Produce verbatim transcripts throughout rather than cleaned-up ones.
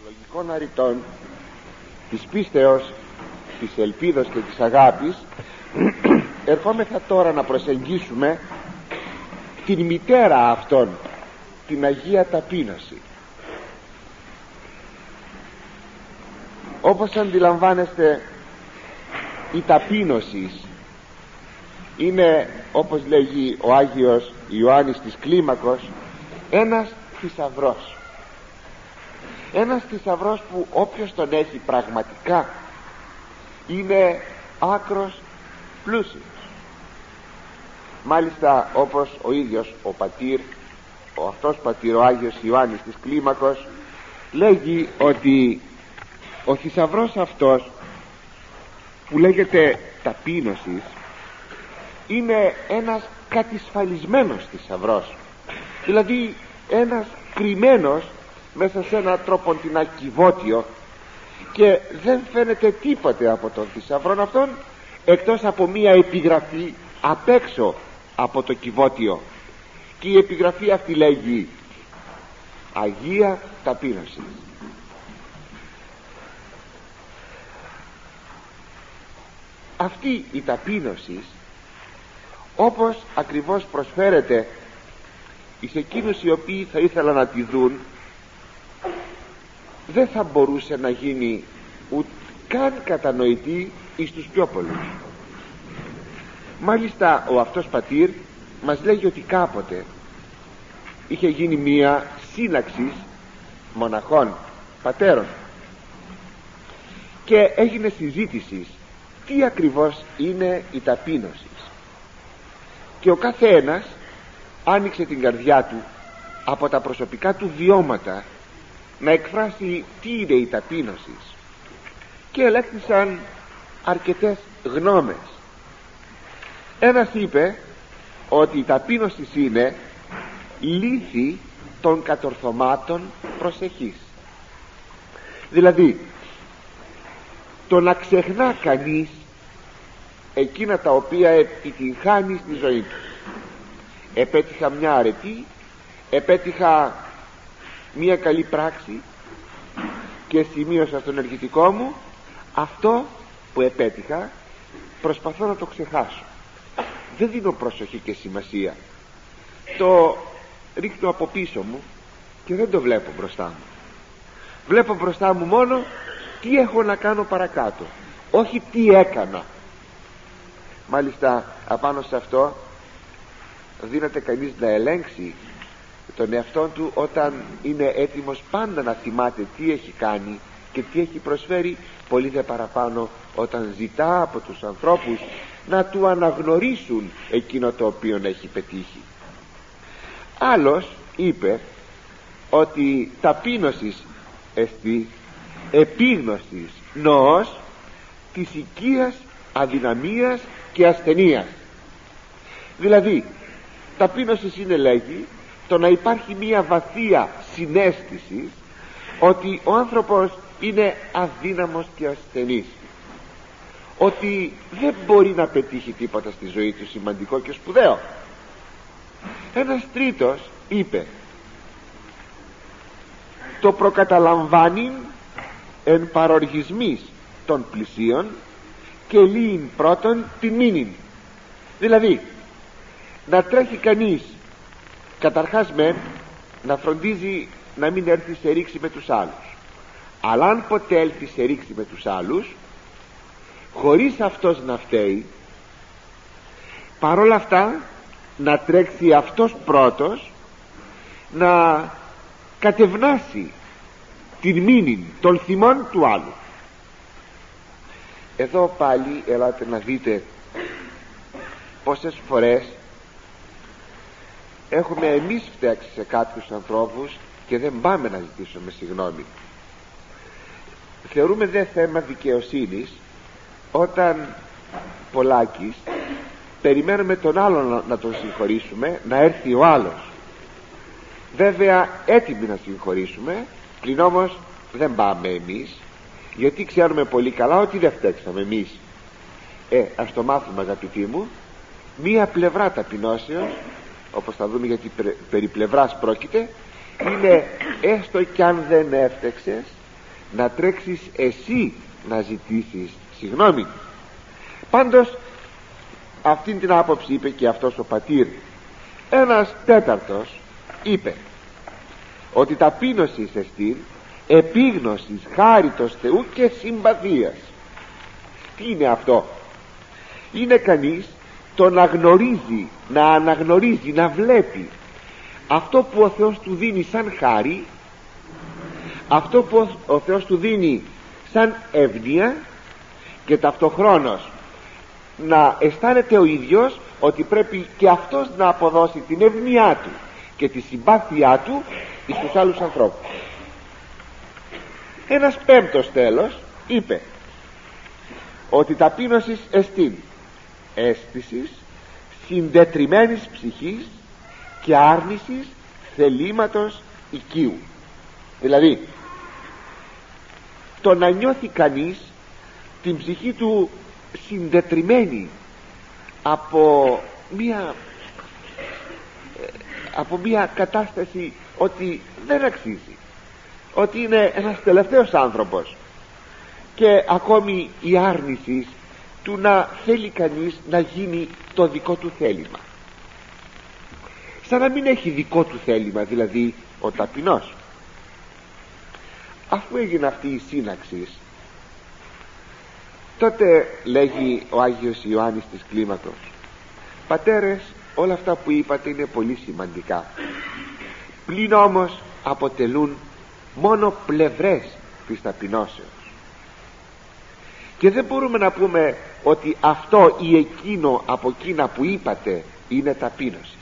θεολογικών αριτών της πίστεως, της ελπίδος και της αγάπης, ερχόμεθα τώρα να προσεγγίσουμε την μητέρα αυτών, την Αγία Ταπείνωση. Όπως αντιλαμβάνεστε, η ταπείνωση είναι, όπως λέγει ο Άγιος Ιωάννης της Κλίμακος, ένας θησαυρός. Ένας θησαυρός που όποιος τον έχει πραγματικά είναι άκρος πλούσιος. Μάλιστα, όπως ο ίδιος ο πατήρ, ο αυτός πατήρ ο Άγιος Ιωάννης της Κλίμακος λέγει ότι ο θησαυρός αυτός που λέγεται ταπείνωσης είναι ένας κατισφαλισμένος θησαυρός, δηλαδή ένας κρυμμένος μέσα σε ένα τρόποντινά κυβότιο, και δεν φαίνεται τίποτε από τον θησαυρό αυτόν εκτός από μία επιγραφή απ' έξω από το κυβότιο, και η επιγραφή αυτή λέγει Αγία Ταπείνωση. Αυτή η ταπείνωση, όπως ακριβώς προσφέρεται εις εκείνους οι οποίοι θα ήθελαν να τη δουν, δεν θα μπορούσε να γίνει ούτε καν κατανοητή εις τους πιο πολλούς. Μάλιστα ο αυτός πατήρ μας λέγει ότι κάποτε είχε γίνει μία σύναξη μοναχών πατέρων και έγινε συζήτηση τι ακριβώς είναι η ταπείνωση, και ο κάθε ένας άνοιξε την καρδιά του από τα προσωπικά του βιώματα να εκφράσει τι είναι η ταπείνωση, και ελέγχθησαν αρκετές γνώμες. Ένας είπε ότι η ταπείνωση είναι λύθη των κατορθωμάτων προσεχής, δηλαδή το να ξεχνά κανείς εκείνα τα οποία επιτυγχάνει στη ζωή του. Επέτυχα μια αρετή, επέτυχα μια καλή πράξη και σημείωσα στον ενεργητικό μου αυτό που επέτυχα, προσπαθώ να το ξεχάσω, δεν δίνω προσοχή και σημασία, το ρίχνω από πίσω μου και δεν το βλέπω μπροστά μου. Βλέπω μπροστά μου μόνο τι έχω να κάνω παρακάτω, όχι τι έκανα. Μάλιστα απάνω σε αυτό δύναται κανείς να ελέγξει τον εαυτό του όταν είναι έτοιμος πάντα να θυμάται τι έχει κάνει και τι έχει προσφέρει, πολύ δε παραπάνω όταν ζητά από τους ανθρώπους να του αναγνωρίσουν εκείνο το οποίο έχει πετύχει. Άλλος είπε ότι ταπείνωσης εστι επίγνωσης νοός της οικίας αδυναμίας και ασθενείας. Δηλαδή ταπείνωσης είναι, λέγει, το να υπάρχει μία βαθία συναίσθηση ότι ο άνθρωπος είναι αδύναμος και ασθενής, ότι δεν μπορεί να πετύχει τίποτα στη ζωή του σημαντικό και σπουδαίο. Ένας τρίτος είπε το προκαταλαμβάνει εν παροργισμής των πλησίων και λύειν πρώτον την μήνυν, δηλαδή να τρέχει κανείς καταρχάς μεν να φροντίζει να μην έρθει σε ρήξη με τους άλλους, αλλά αν ποτέ έλθει σε ρήξη με τους άλλους, χωρίς αυτός να φταίει, παρόλα αυτά να τρέξει αυτός πρώτος να κατευνάσει την μήνυν των θυμών του άλλου. Εδώ πάλι ελάτε να δείτε πόσες φορές έχουμε εμείς φταίξει σε κάποιους ανθρώπους και δεν πάμε να ζητήσουμε συγγνώμη. Θεωρούμε δε θέμα δικαιοσύνης όταν πολλάκις περιμένουμε τον άλλον να τον συγχωρήσουμε, να έρθει ο άλλος, βέβαια έτοιμοι να συγχωρήσουμε, πλην όμως δεν πάμε εμείς, γιατί ξέρουμε πολύ καλά ότι δεν φταίξαμε εμείς. Ε, ας το μάθουμε, αγαπητοί μου, μία πλευρά ταπεινώσεως, όπως θα δούμε, γιατί περί πλευράς πρόκειται, είναι έστω κι αν δεν έφτεξες να τρέξεις εσύ να ζητήσεις συγγνώμη. Πάντως αυτήν την άποψη είπε και αυτός ο πατήρ. Ένας τέταρτος είπε ότι ταπείνωση εστίν επίγνωσης χάριτος Θεού και συμπαθίας. Τι είναι αυτό? Είναι κανείς το να γνωρίζει, να αναγνωρίζει, να βλέπει αυτό που ο Θεός του δίνει σαν χάρη, αυτό που ο Θεός του δίνει σαν εύνοια, και ταυτοχρόνως να αισθάνεται ο ίδιος ότι πρέπει και αυτός να αποδώσει την εύνοιά του και τη συμπάθειά του εις τους άλλους ανθρώπους. Ένας πέμπτος τέλος είπε ότι ταπείνωσης εστίν αίσθησης συντετριμμένης ψυχής και άρνησης θελήματος οικείου. Δηλαδή το να νιώθει κανείς την ψυχή του συντετριμμένη από μία από μία κατάσταση ότι δεν αξίζει, ότι είναι ένας τελευταίος άνθρωπος, και ακόμη η άρνηση του να θέλει κανείς να γίνει το δικό του θέλημα, σαν να μην έχει δικό του θέλημα, δηλαδή ο ταπεινός. Αφού έγινε αυτή η σύναξη, τότε λέγει ο Άγιος Ιωάννης της Κλίμακος: πατέρες, όλα αυτά που είπατε είναι πολύ σημαντικά, πλην όμως αποτελούν μόνο πλευρές της ταπεινώσεως, και δεν μπορούμε να πούμε ότι αυτό ή εκείνο από εκείνα που είπατε είναι ταπείνωση.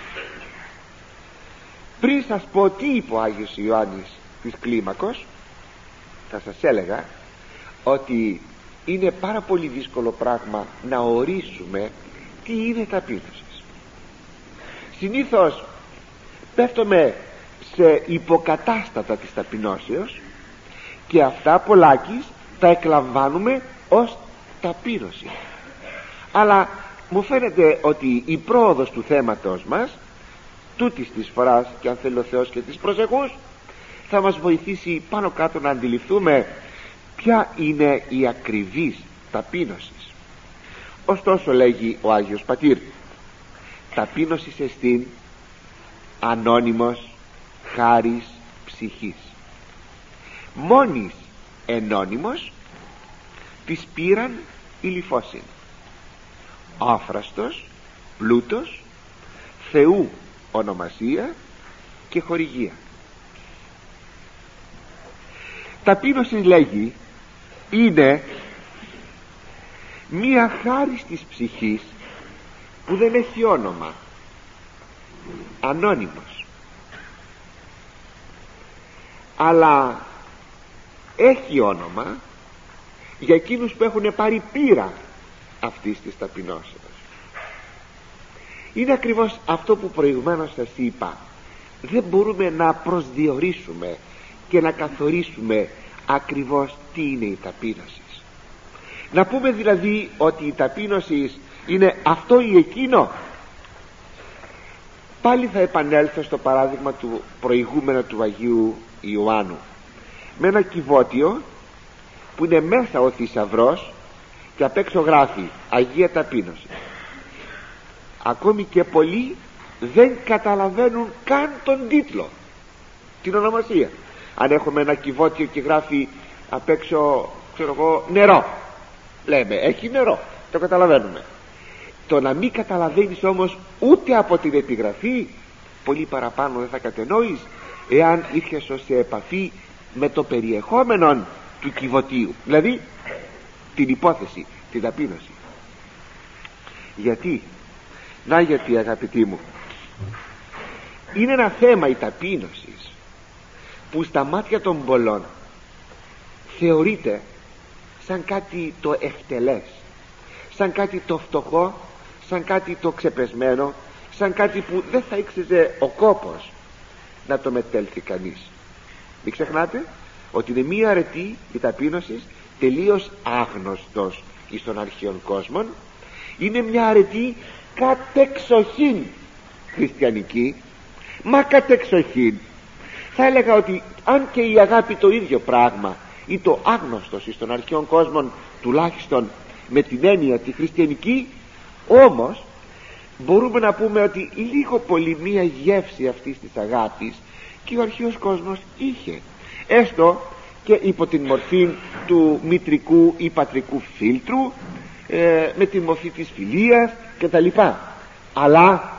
Πριν σας πω τι είπε ο Άγιος Ιωάννης της Κλίμακος, θα σας έλεγα ότι είναι πάρα πολύ δύσκολο πράγμα να ορίσουμε τι είναι ταπείνωση. Συνήθως πέφτουμε σε υποκατάστατα της ταπεινώσεως και αυτά πολλάκις τα εκλαμβάνουμε ως ταπείνωση. Αλλά μου φαίνεται ότι η πρόοδος του θέματος μας τούτης της φοράς, και αν θέλει ο Θεός και της προσεχούς, θα μας βοηθήσει πάνω κάτω να αντιληφθούμε ποια είναι η ακριβής ταπείνωση. Ωστόσο, λέγει ο Άγιος Πατήρ, ταπείνωση εστίν ανώνυμος χάρις ψυχής, μόνης ενώνυμος της πήραν ηλιφώσιν, άφραστος πλούτος, Θεού ονομασία και χορηγία. Ταπείνωση, λέγει, είναι μία χάρις της ψυχής που δεν έχει όνομα, ανώνυμος, αλλά έχει όνομα για εκείνους που έχουν πάρει πείρα αυτής της ταπεινώσεως. Είναι ακριβώς αυτό που προηγουμένως σας είπα. Δεν μπορούμε να προσδιορίσουμε και να καθορίσουμε ακριβώς τι είναι η ταπείνωση. Να πούμε δηλαδή ότι η ταπείνωση είναι αυτό ή εκείνο. Πάλι θα επανέλθω στο παράδειγμα του προηγούμενου του Αγίου Ιωάννου, με ένα κυβότιο που είναι μέσα ο θησαυρός και απ' έξω γράφει Αγία Ταπείνωση. Ακόμη και πολλοί δεν καταλαβαίνουν καν τον τίτλο, την ονομασία. Αν έχουμε ένα κυβότιο και γράφει απ' έξω, ξέρω εγώ, νερό, λέμε έχει νερό, το καταλαβαίνουμε. Το να μην καταλαβαίνεις όμως ούτε από την επιγραφή, πολύ παραπάνω δεν θα κατενόεις εάν ήρχεσαι σε επαφή με το περιεχόμενο του κυβωτίου, δηλαδή την υπόθεση, την ταπείνωση. Γιατί? Να γιατί, αγαπητοί μου, είναι ένα θέμα η ταπείνωση που στα μάτια των πολλών θεωρείται σαν κάτι το ευτελές, σαν κάτι το φτωχό, σαν κάτι το ξεπεσμένο, σαν κάτι που δεν θα ήξερε ο κόπος να το μετέλθει κανείς. Μην ξεχνάτε ότι είναι μία αρετή η ταπείνωση τελείως άγνωστος εις των αρχαίων κόσμων. Είναι μια αρετή κατεξοχήν χριστιανική, μα κατεξοχήν. Θα έλεγα ότι αν και η αγάπη το ίδιο πράγμα ή το άγνωστος εις των αρχαίων κόσμων, τουλάχιστον με την έννοια τη χριστιανική. Όμως μπορούμε να πούμε ότι λίγο πολύ μία γεύση αυτής της αγάπης και ο αρχαίος κόσμος είχε, έστω και υπό την μορφή του μητρικού ή πατρικού φίλτρου, ε, με τη μορφή της φιλίας κτλ. Αλλά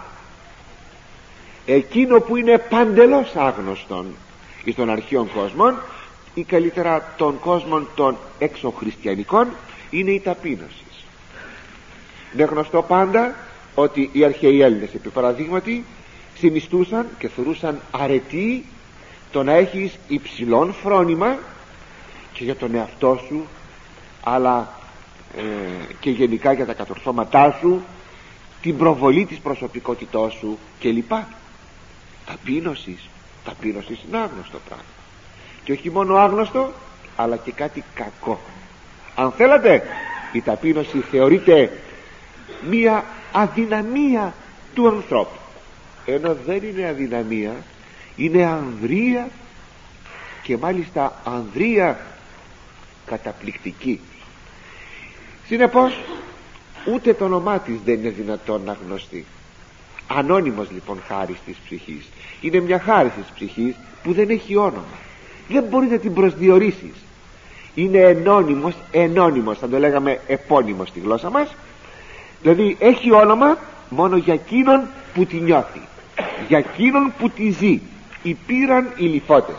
εκείνο που είναι παντελώς άγνωστον εις των αρχαίων κόσμων ή καλύτερα των κόσμων των εξωχριστιανικών είναι η ταπείνωση. Είναι γνωστό πάντα ότι οι αρχαίοι Έλληνες, επί παραδείγματι, συνιστούσαν και θεωρούσαν αρετή το να έχεις υψηλόν φρόνημα και για τον εαυτό σου, αλλά ε, και γενικά για τα κατορθώματά σου, την προβολή της προσωπικότητός σου κλπ. Ταπείνωσης, ταπείνωσης είναι άγνωστο πράγμα, και όχι μόνο άγνωστο αλλά και κάτι κακό. Αν θέλετε, η ταπείνωση θεωρείται μία αδυναμία του ανθρώπου, ενώ δεν είναι αδυναμία, είναι ανδρεία, και μάλιστα ανδρεία καταπληκτική. Συνεπώς ούτε το όνομά της δεν είναι δυνατόν να γνωστεί. Ανώνυμος λοιπόν χάρις της ψυχής, είναι μια χάρις της ψυχής που δεν έχει όνομα, δεν μπορεί να την προσδιορίσεις, είναι ενώνυμος, ενώνυμος θα το λέγαμε επώνυμος στη γλώσσα μας, δηλαδή έχει όνομα μόνο για εκείνον που τη νιώθει, για εκείνον που τη ζει. Υπήραν οι λιφώτες.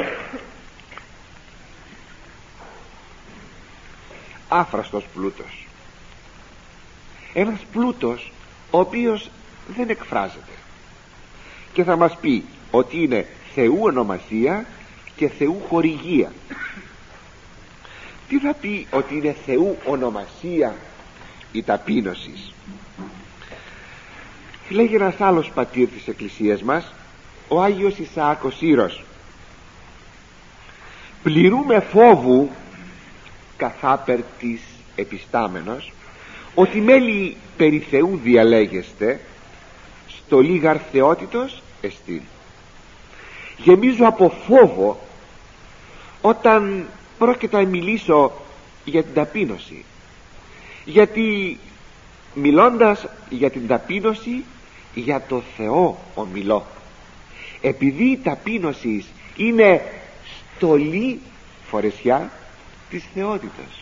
Άφραστος πλούτος, ένας πλούτος ο οποίος δεν εκφράζεται, και θα μας πει ότι είναι Θεού ονομασία και Θεού χορηγία. Τι θα πει ότι είναι Θεού ονομασία η ταπείνωση? Λέγει ένας άλλος πατήρ της Εκκλησίας μας, ο Άγιος Ισαάκος Ήρος: πληρούμε φόβου καθάπερ της επιστάμενος, ότι μέλη περί Θεού διαλέγεστε, στο λίγαρ θεότητος εστίν. Γεμίζω από φόβο όταν πρόκειται να μιλήσω για την ταπείνωση, γιατί μιλώντας για την ταπείνωση, για το Θεό ομιλώ, επειδή η ταπείνωση είναι στολή φορεσιά της θεότητας.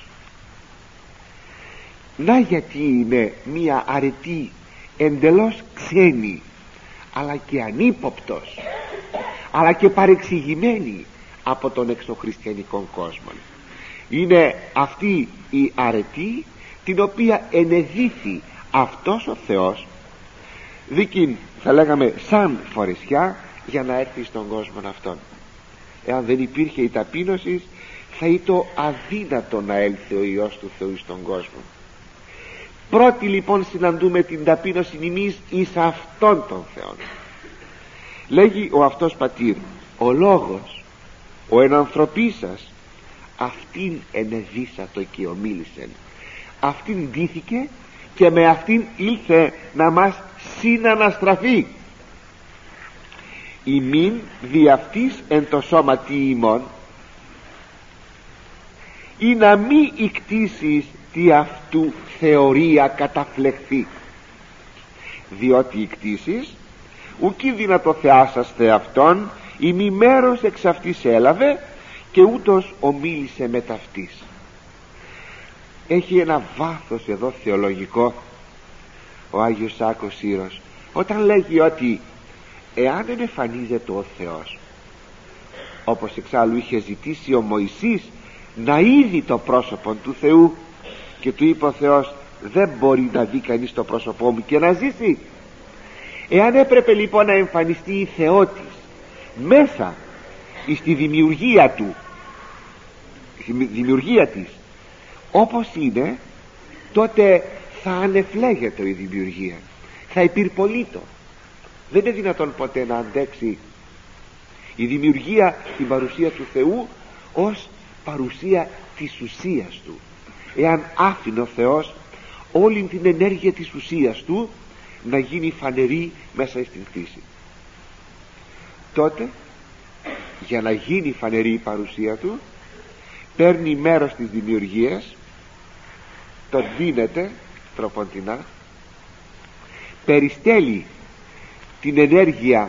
Να γιατί είναι μία αρετή εντελώς ξένη, αλλά και ανύποπτος, αλλά και παρεξηγημένη από τον εξωχριστιανικό κόσμο. Είναι αυτή η αρετή την οποία ενεδίθη αυτός ο Θεός, δίκην θα λέγαμε σαν φορεσιά, για να έρθει στον κόσμο αυτόν. Εάν δεν υπήρχε η ταπείνωση, θα ήταν αδύνατο να έλθει ο Υιός του Θεού στον κόσμο. Πρώτη λοιπόν συναντούμε την ταπείνωση εμείς εις αυτόν τον Θεό. Λέγει ο αυτός πατήρ: ο λόγος, ο ενανθρωπής σας, αυτήν ενεδίσατο και ομίλησεν, αυτήν ντύθηκε και με αυτήν ήλθε να μας συναναστραφεί. ημίν δι' αυτής εν το σώματι ημών, ή να μη ικτίσεις τι αυτού θεωρία καταφλεχθεί, διότι ικτίσεις ουκί δυνατό θεάσαστε αυτόν, ή μη μέρος εξ αυτής έλαβε, και ούτως ομίλησε με ταυτής. Έχει ένα βάθος εδώ θεολογικό ο Άγιος Σάκος Ήρος, όταν λέγει ότι εάν δεν εμφανίζεται ο Θεός, όπως εξάλλου είχε ζητήσει ο Μωυσής να είδει το πρόσωπο του Θεού, και του είπε ο Θεός: δεν μπορεί να δει κανείς το πρόσωπό μου και να ζήσει. Εάν έπρεπε λοιπόν να εμφανιστεί η Θεότης μέσα στη δημιουργία του, στη δημιουργία της όπως είναι, τότε θα ανεφλέγεται η δημιουργία, θα υπηρπολείτο. Δεν είναι δυνατόν ποτέ να αντέξει η δημιουργία την παρουσία του Θεού ως παρουσία της ουσίας του. Εάν άφηνε ο Θεός όλη την ενέργεια της ουσίας του να γίνει φανερή μέσα στην φύση, τότε για να γίνει φανερή η παρουσία του παίρνει μέρος στις δημιουργίες, τον δίνεται τροποντινά, περιστέλει την ενέργεια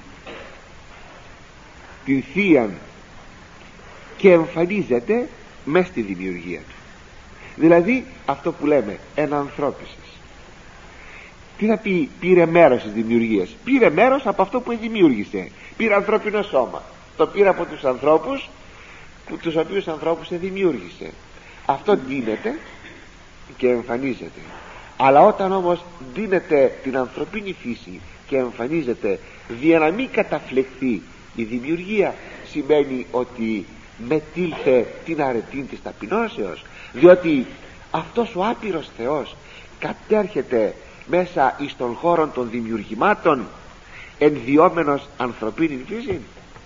την θείαν και εμφανίζεται μες στη δημιουργία του. Δηλαδή αυτό που λέμε ενανθρώπισης. Τι θα πει πήρε μέρος στις δημιουργίες? Πήρε μέρος από αυτό που δημιούργησε. Πήρε ανθρώπινο σώμα, το πήρε από τους ανθρώπους, που, τους οποίους ανθρώπους δημιούργησε. Αυτό δίνεται και εμφανίζεται. Αλλά όταν όμως δίνεται την ανθρωπίνη φύση και εμφανίζεται για να μην καταφλεχθεί η δημιουργία, σημαίνει ότι μετήλθε την αρετή της ταπεινώσεως, διότι αυτός ο άπειρος Θεός κατέρχεται μέσα εις των χώρων των δημιουργημάτων ενδιόμενος ανθρωπίνη φύση.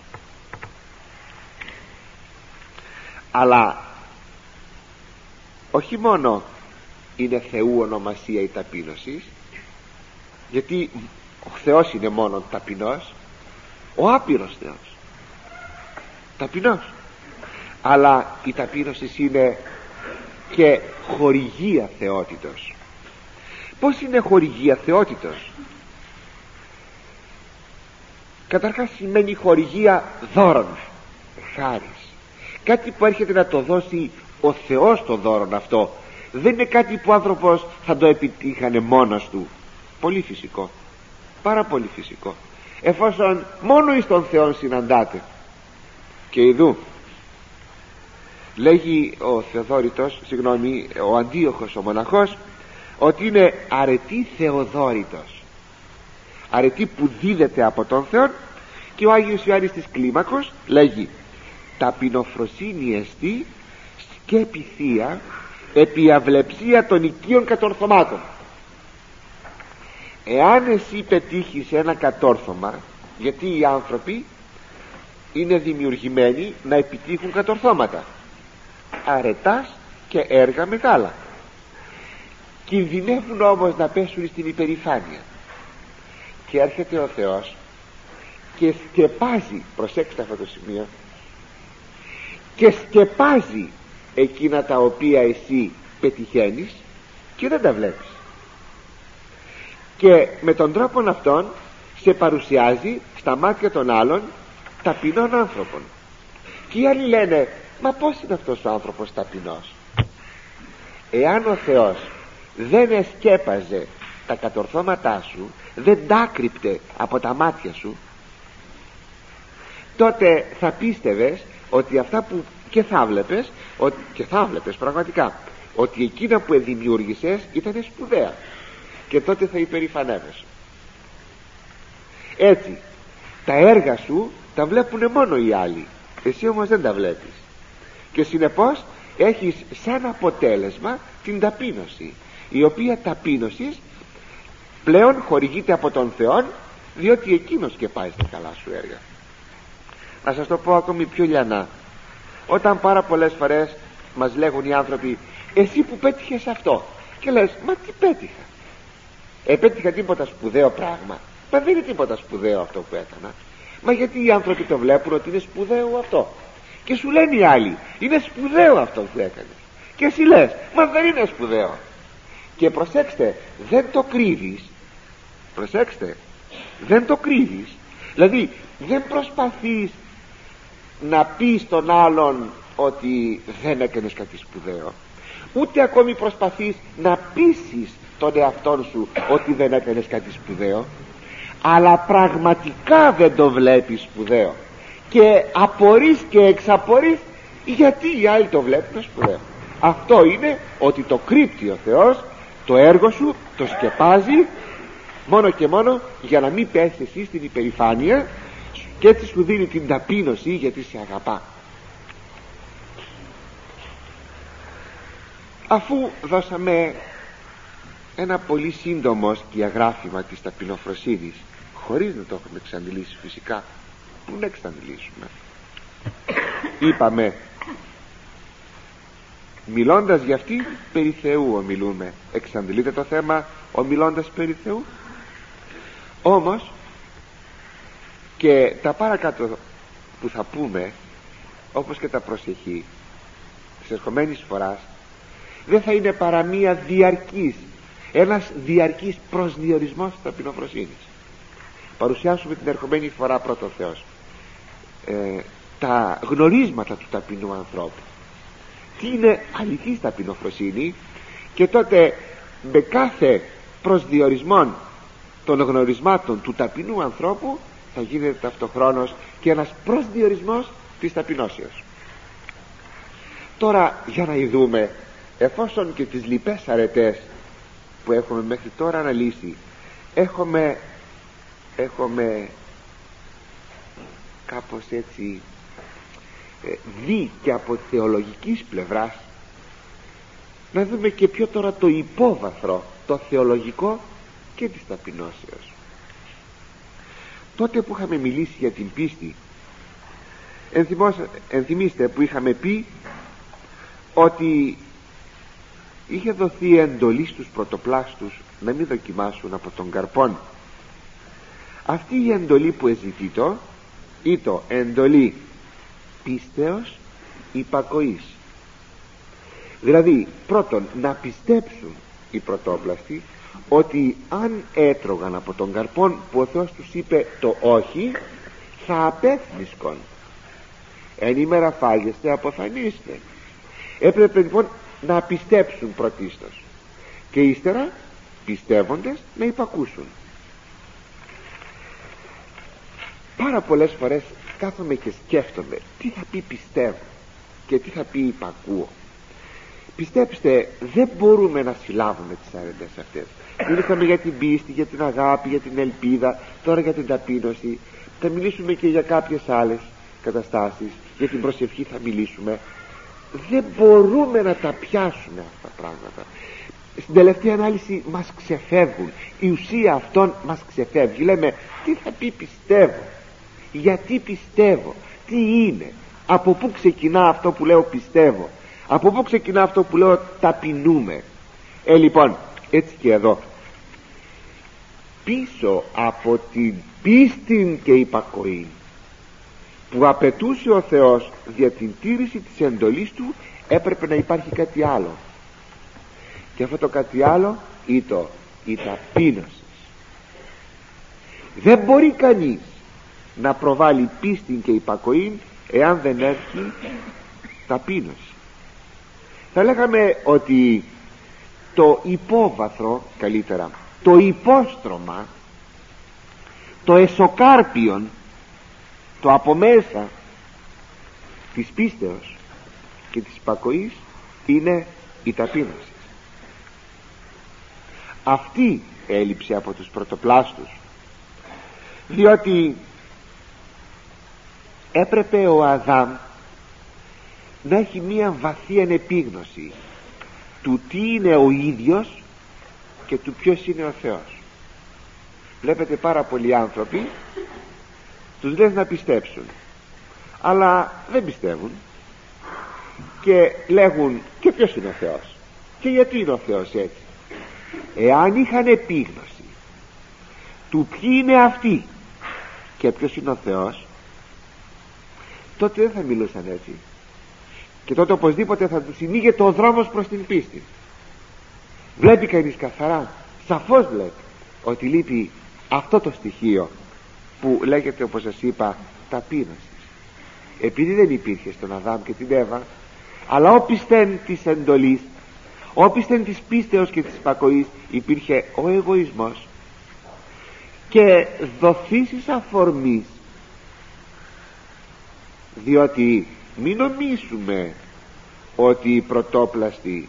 Αλλά όχι μόνο είναι Θεού ονομασία η ταπείνωση, γιατί ο Θεός είναι μόνο ταπεινός, ο άπειρος Θεός ταπεινός, αλλά η ταπείνωση είναι και χορηγία θεότητος. Πώς είναι χορηγία θεότητος? Καταρχάς σημαίνει χορηγία δώρων, χάρις, κάτι που έρχεται να το δώσει ο Θεός το δώρον αυτό. Δεν είναι κάτι που ο άνθρωπος θα το επιτύχανε μόνος του. Πολύ φυσικό, πάρα πολύ φυσικό, εφόσον μόνο εις τον Θεόν συναντάτε. Και ειδού λέγει ο Θεοδόρητος, συγγνώμη, ο Αντίοχος ο μοναχός, ότι είναι αρετή Θεοδόρητος, αρετή που δίδεται από τον Θεό. Και ο Άγιος Ιωάννης της Κλίμακος λέγει ταπεινοφροσύνη εστί σκέπη θεία επί αυλεψία των οικείων κατορθωμάτων. Εάν εσύ πετύχεις ένα κατόρθωμα, γιατί οι άνθρωποι είναι δημιουργημένοι να επιτύχουν κατορθώματα, αρετάς και έργα μεγάλα, κινδυνεύουν όμως να πέσουν στην υπερηφάνεια, και έρχεται ο Θεός και σκεπάζει, προσέξτε αυτό το σημείο, και σκεπάζει εκείνα τα οποία εσύ πετυχαίνεις και δεν τα βλέπεις, και με τον τρόπο αυτόν σε παρουσιάζει στα μάτια των άλλων ταπεινών άνθρωπων. Και οι άλλοι λένε, μα πως είναι αυτός ο άνθρωπος ταπεινός? Εάν ο Θεός δεν εσκέπαζε τα κατορθώματά σου, δεν τα άκρυπτε από τα μάτια σου, τότε θα πίστευες ότι αυτά που και θα βλέπεις, ότι, και θα βλέπεις πραγματικά ότι εκείνα που δημιούργησες ήταν σπουδαία, και τότε θα υπερηφανεύεσαι. Έτσι τα έργα σου τα βλέπουν μόνο οι άλλοι, εσύ όμως δεν τα βλέπεις, και συνεπώς έχεις σαν αποτέλεσμα την ταπείνωση, η οποία ταπείνωση πλέον χορηγείται από τον Θεό, διότι εκείνος σκεπάζει τα καλά σου έργα. Να σας το πω ακόμη πιο λιανά. Όταν πάρα πολλές φορές μας λέγουν οι άνθρωποι, εσύ που πέτυχες αυτό, και λες, μα τι πέτυχα? Επέτυχα τίποτα σπουδαίο πράγμα? Μα δεν είναι τίποτα σπουδαίο αυτό που έκανα. Μα γιατί οι άνθρωποι το βλέπουν ότι είναι σπουδαίο αυτό, και σου λένε οι άλλοι, είναι σπουδαίο αυτό που έκανες, και εσύ λες, μα δεν είναι σπουδαίο. Και προσέξτε, δεν το κρύβεις, προσέξτε, δεν το κρύβεις, δηλαδή δεν προσπαθείς να πεις στον άλλον ότι δεν έκανες κάτι σπουδαίο, ούτε ακόμη προσπαθείς να πείσεις τον εαυτόν σου ότι δεν έκανες κάτι σπουδαίο, αλλά πραγματικά δεν το βλέπεις σπουδαίο και απορείς και εξαπορείς γιατί οι άλλοι το βλέπουν σπουδαίο. Αυτό είναι ότι το κρύπτει ο Θεός, το έργο σου το σκεπάζει μόνο και μόνο για να μην πέσεις εσύ στην υπερηφάνεια, και έτσι σου δίνει την ταπείνωση γιατί σε αγαπά. Αφού δώσαμε ένα πολύ σύντομο σκιαγράφημα της ταπεινοφροσύνης, χωρίς να το έχουμε εξαντλήσει φυσικά, πού να εξαντλήσουμε, είπαμε, μιλώντας για αυτή περί Θεού ομιλούμε. Εξαντλείται το θέμα ομιλώντας περί Θεού? Όμως και τα παρακάτω που θα πούμε, όπως και τα προσεχή, της ερχομένης φοράς δεν θα είναι παρά μία διαρκής, ένας διαρκής προσδιορισμός της ταπεινοφροσύνης. Παρουσιάσουμε την ερχομένη φορά πρώτο Θεός ε, τα γνωρίσματα του ταπεινού ανθρώπου, τι είναι αληθής ταπεινοφροσύνη, και τότε με κάθε προσδιορισμό των γνωρισμάτων του ταπεινού ανθρώπου θα γίνεται ταυτοχρόνως και ένας προσδιορισμός της ταπεινώσεως. Τώρα για να ειδούμε, εφόσον και τις λοιπές αρετές που έχουμε μέχρι τώρα αναλύσει έχουμε, έχουμε κάπως έτσι δει και από θεολογικής πλευράς, να δούμε και πιο τώρα το υπόβαθρο, το θεολογικό και της ταπεινώσεως. Τότε που είχαμε μιλήσει για την πίστη, ενθυμίστε που είχαμε πει ότι είχε δοθεί εντολή στους πρωτοπλάστους να μην δοκιμάσουν από τον καρπόν. Αυτή η εντολή που εζητείτο ήτο εντολή πίστεως υπακοής, δηλαδή πρώτον να πιστέψουν οι πρωτόπλαστοι ότι αν έτρωγαν από τον καρπόν που ο Θεός τους είπε το όχι, θα απέθνισκον, εν ημέρα φάγεστε αποθανείστε. Έπρεπε λοιπόν να πιστέψουν πρωτίστως και ύστερα πιστεύοντες να υπακούσουν. Πάρα πολλές φορές κάθομαι και σκέφτομαι τι θα πει πιστεύω και τι θα πει υπακούω. Πιστέψτε, δεν μπορούμε να συλλάβουμε τις αρετές αυτές. Μιλήσαμε για την πίστη, για την αγάπη, για την ελπίδα, τώρα για την ταπείνωση. Θα μιλήσουμε και για κάποιες άλλες καταστάσεις, για την προσευχή θα μιλήσουμε. Δεν μπορούμε να τα πιάσουμε αυτά τα πράγματα. Στην τελευταία ανάλυση μας ξεφεύγουν, η ουσία αυτών μας ξεφεύγει. Λέμε τι θα πει πιστεύω, γιατί πιστεύω, τι είναι, από πού ξεκινά αυτό που λέω πιστεύω, από πού ξεκινά αυτό που λέω ταπεινούμε. Ε λοιπόν έτσι και εδώ, πίσω από την πίστη και υπακοή που απαιτούσε ο Θεός για την τήρηση της εντολής του, έπρεπε να υπάρχει κάτι άλλο, και αυτό το κάτι άλλο ήταν η ταπείνωση. Δεν μπορεί κανείς να προβάλλει πίστη και υπακοή εάν δεν έχει ταπείνωση. Θα λέγαμε ότι το υπόβαθρο, καλύτερα το υπόστρωμα, το εσωκάρπιον, το από μέσα της πίστεως και της υπακοής είναι η ταπείνωση. Αυτή έλειψε από τους πρωτοπλάστους, διότι έπρεπε ο Αδάμ να έχει μία βαθία επίγνωση του τι είναι ο ίδιος και του ποιος είναι ο Θεός. Βλέπετε πάρα πολλοί άνθρωποι τους λες να πιστέψουν, αλλά δεν πιστεύουν και λέγουν και ποιος είναι ο Θεός και γιατί είναι ο Θεός έτσι. Εάν είχαν επίγνωση του ποιοι είναι αυτοί και ποιος είναι ο Θεός, τότε δεν θα μιλούσαν έτσι, και τότε οπωσδήποτε θα τους ανοίγει το δρόμος προς την πίστη. Βλέπει κανείς καθαρά, σαφώς βλέπει ότι λείπει αυτό το στοιχείο που λέγεται, όπως σας είπα, ταπείνωση. Επειδή δεν υπήρχε στον Αδάμ και την Εύα, αλλά όπισθεν της εντολής, όπισθεν της πίστεως και της υπακοής, υπήρχε ο εγωισμός και δοθήσεις αφορμής. Διότι μην νομίσουμε ότι οι πρωτόπλαστοι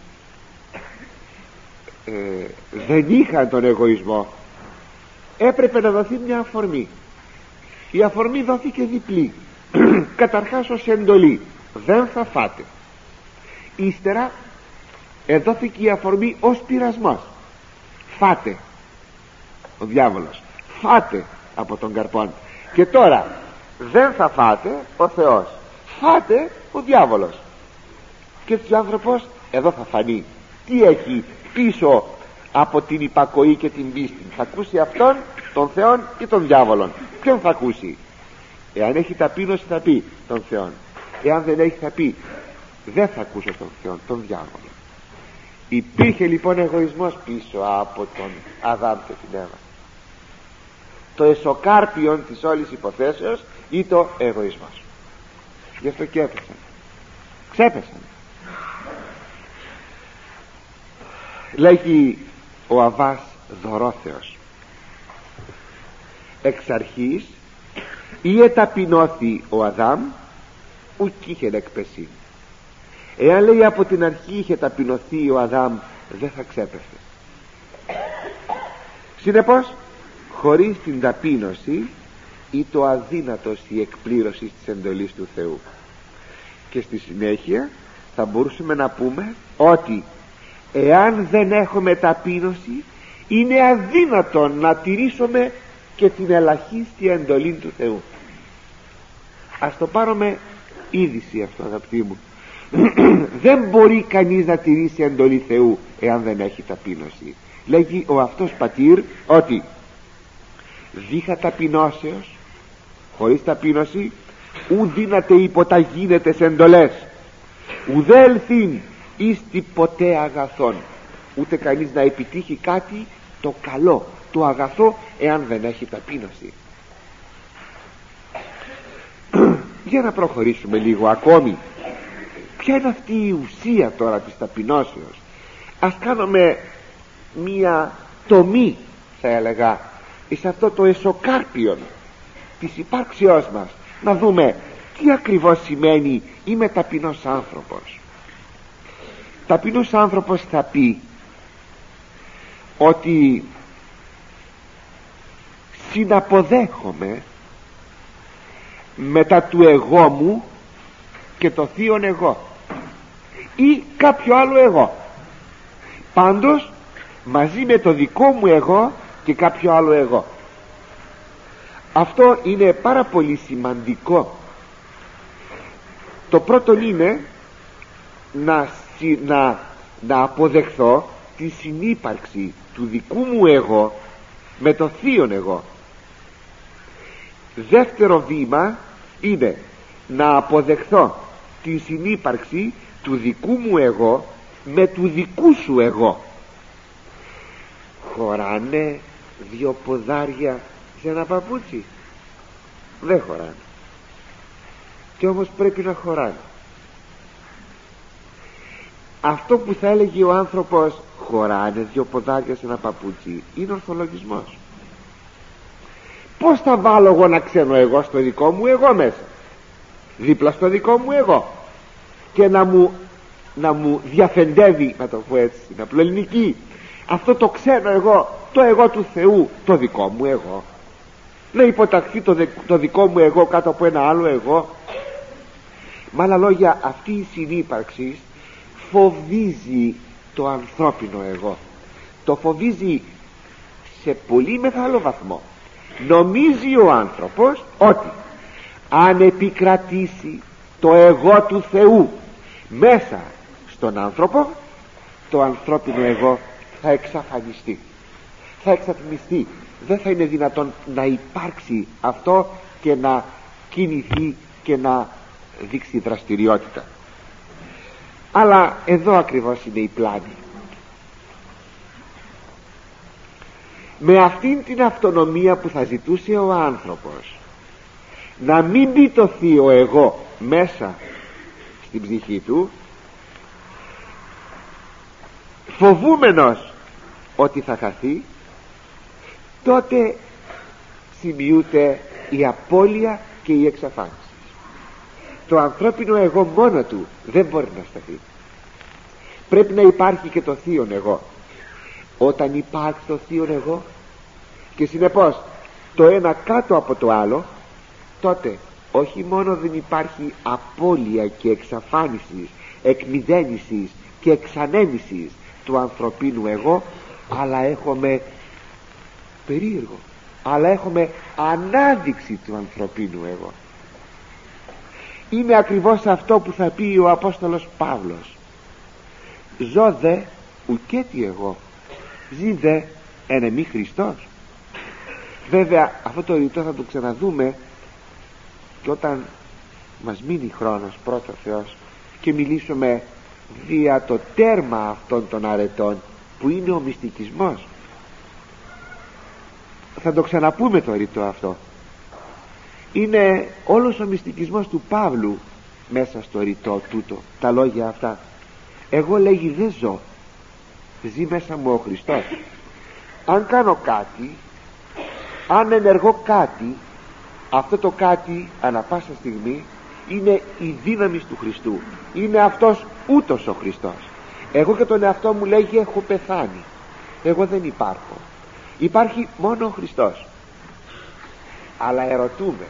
ε, δεν είχαν τον εγωισμό. Έπρεπε να δοθεί μια αφορμή. Η αφορμή δόθηκε διπλή. Καταρχάς ως εντολή, δεν θα φάτε. Ύστερα εδόθηκε η αφορμή ως πειρασμός, φάτε. Ο διάβολος, φάτε από τον καρπόν. Και τώρα δεν θα φάτε ο Θεός, φάτε ο διάβολος. Και ο άνθρωπος εδώ θα φανεί τι έχει πίσω από την υπακοή και την πίστη. Θα ακούσει αυτόν, τον Θεόν ή τον διάβολον? Ποιον θα ακούσει? Εάν έχει ταπείνωση θα πει τον Θεόν, εάν δεν έχει θα πει δεν θα ακούσω τον Θεό, τον διάβολο. Υπήρχε λοιπόν εγωισμός πίσω από τον Αδάμ και την Εύα. Το εσωκάρπιον της όλης υποθέσεως ή το εγωισμός. Γι' αυτό και έπεσαν, ξέπεσαν. Λέγει ο Αββάς Δωρόθεος, εξ αρχής ή εταπεινώθη ο Αδάμ ουκ είχεν εκπεσήν. Εάν λέει από την αρχή είχε ταπεινωθεί ο Αδάμ, δεν θα ξέπεφτε. Συνεπώς χωρίς την ταπείνωση ή το αδύνατος η εκπλήρωση της εντολής του Θεού. Και στη συνέχεια θα μπορούσαμε να πούμε ότι εάν δεν έχουμε ταπείνωση, είναι αδύνατο να τηρήσουμε και την ελαχίστη εντολή του Θεού. Ας το πάρουμε είδηση αυτό, αγαπητοί μου. Δεν μπορεί κανείς να τηρήσει εντολή Θεού εάν δεν έχει ταπείνωση. Λέγει ο αυτός πατήρ ότι δίχα ταπεινώσεως, χωρίς ταπείνωση, ου δύναται υποταγίνεται σε εντολές, ουδέ ελθύν εις τι ποτέ αγαθόν. Ούτε κανείς να επιτύχει κάτι το καλό, το αγαθό, εάν δεν έχει ταπείνωση. Για να προχωρήσουμε λίγο ακόμη. Ποια είναι αυτή η ουσία τώρα της ταπεινώσεως? Ας κάνουμε μία τομή, θα έλεγα, εις αυτό το εσωκάρπιον της υπάρξεώς μας, να δούμε τι ακριβώς σημαίνει είμαι ταπεινός άνθρωπος. Ταπεινός άνθρωπος θα πει ότι συναποδέχομαι μετά του εγώ μου και το θείον εγώ ή κάποιο άλλο εγώ, πάντως μαζί με το δικό μου εγώ και κάποιο άλλο εγώ. Αυτό είναι πάρα πολύ σημαντικό. Το πρώτο είναι να, να, να αποδεχθώ τη συνύπαρξη του δικού μου εγώ με το θείον εγώ. Δεύτερο βήμα είναι να αποδεχθώ τη συνύπαρξη του δικού μου εγώ με του δικού σου εγώ. Χωράνε δυο ποδάρια σε ένα παπούτσι? Δεν χωράνε. Και όμως πρέπει να χωράνε. Αυτό που θα έλεγε ο άνθρωπος χωράνε δυο ποδάρια σε ένα παπούτσι είναι ορθολογισμός. Πως θα βάλω εγώ να ξένο εγώ στο δικό μου εγώ μέσα, δίπλα στο δικό μου εγώ, και να μου, να μου διαφεντεύει, να το πω έτσι στην απλοελληνική, αυτό το ξένο εγώ, το εγώ του Θεού, το δικό μου εγώ, να υποταχθεί το, δε, το δικό μου εγώ κάτω από ένα άλλο εγώ? Με άλλα λόγια, αυτή η συνύπαρξη φοβίζει το ανθρώπινο εγώ, το φοβίζει σε πολύ μεγάλο βαθμό. Νομίζει ο άνθρωπος ότι αν επικρατήσει το εγώ του Θεού μέσα στον άνθρωπο, το ανθρώπινο εγώ θα εξαφανιστεί, θα εξατμιστεί. Δεν θα είναι δυνατόν να υπάρξει αυτό και να κινηθεί και να δείξει δραστηριότητα. Αλλά εδώ ακριβώς είναι η πλάνη. Με αυτήν την αυτονομία που θα ζητούσε ο άνθρωπος, να μην μπει το θείο εγώ μέσα στην ψυχή του, φοβούμενος ότι θα χαθεί, τότε σημειούται η απώλεια και η εξαφάνιση. Το ανθρώπινο εγώ μόνο του δεν μπορεί να σταθεί. Πρέπει να υπάρχει και το θείον εγώ. Όταν υπάρχει το θείον εγώ και συνεπώς το ένα κάτω από το άλλο, τότε όχι μόνο δεν υπάρχει απώλεια και εξαφάνιση, εκμηδένισης και εξανέμισης του ανθρωπίνου εγώ, αλλά έχουμε περίεργο, αλλά έχουμε ανάδειξη του ανθρωπίνου εγώ. Είναι ακριβώς αυτό που θα πει ο Απόστολος Παύλος: ζω δε ουκέτι εγώ, ζει δε εν εμεί Χριστός. Βέβαια αυτό το ρητό θα το ξαναδούμε και όταν μας μείνει χρόνος, πρώτο Θεός, και μιλήσουμε δια το τέρμα αυτών των αρετών που είναι ο μυστικισμός. Θα το ξαναπούμε το ρητό αυτό. Είναι όλος ο μυστικισμός του Παύλου μέσα στο ρητό τούτο, τα λόγια αυτά. Εγώ, λέγει, δεν ζω, ζει μέσα μου ο Χριστός. Αν κάνω κάτι, αν ενεργώ κάτι, αυτό το κάτι ανά πάσα στιγμή είναι η δύναμη του Χριστού. Είναι αυτός ούτως ο Χριστός. Εγώ και τον εαυτό μου, λέγει, έχω πεθάνει. Εγώ δεν υπάρχω. Υπάρχει μόνο ο Χριστός. Αλλά ερωτούμε,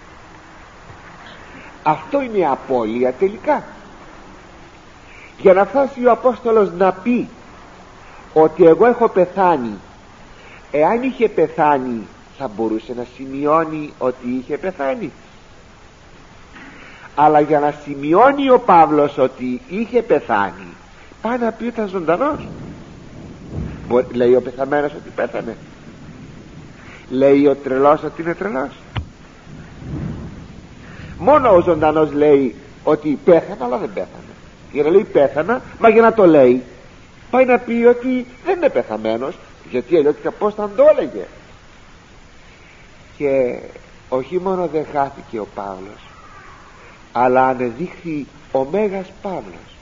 αυτό είναι η απώλεια τελικά? Για να φτάσει ο Απόστολος να πει ότι εγώ έχω πεθάνει, εάν είχε πεθάνει, θα μπορούσε να σημειώνει ότι είχε πεθάνει? Αλλά για να σημειώνει ο Παύλος ότι είχε πεθάνει, πάει να πει ότι ήταν ζωντανός. Λέει ο πεθαμένος ότι πέθανε? Λέει ο τρελός ότι είναι τρελός? Μόνο ο ζωντανός λέει ότι πέθανα, αλλά δεν πέθανε. Για να λέει πέθανα, μα για να το λέει, πάει να πει ότι δεν είναι πεθαμένος, γιατί αλλιώτικα πως θα το έλεγε. Και όχι μόνο δεν χάθηκε ο Παύλος, αλλά ανεδείχθη ο Μέγας Παύλος.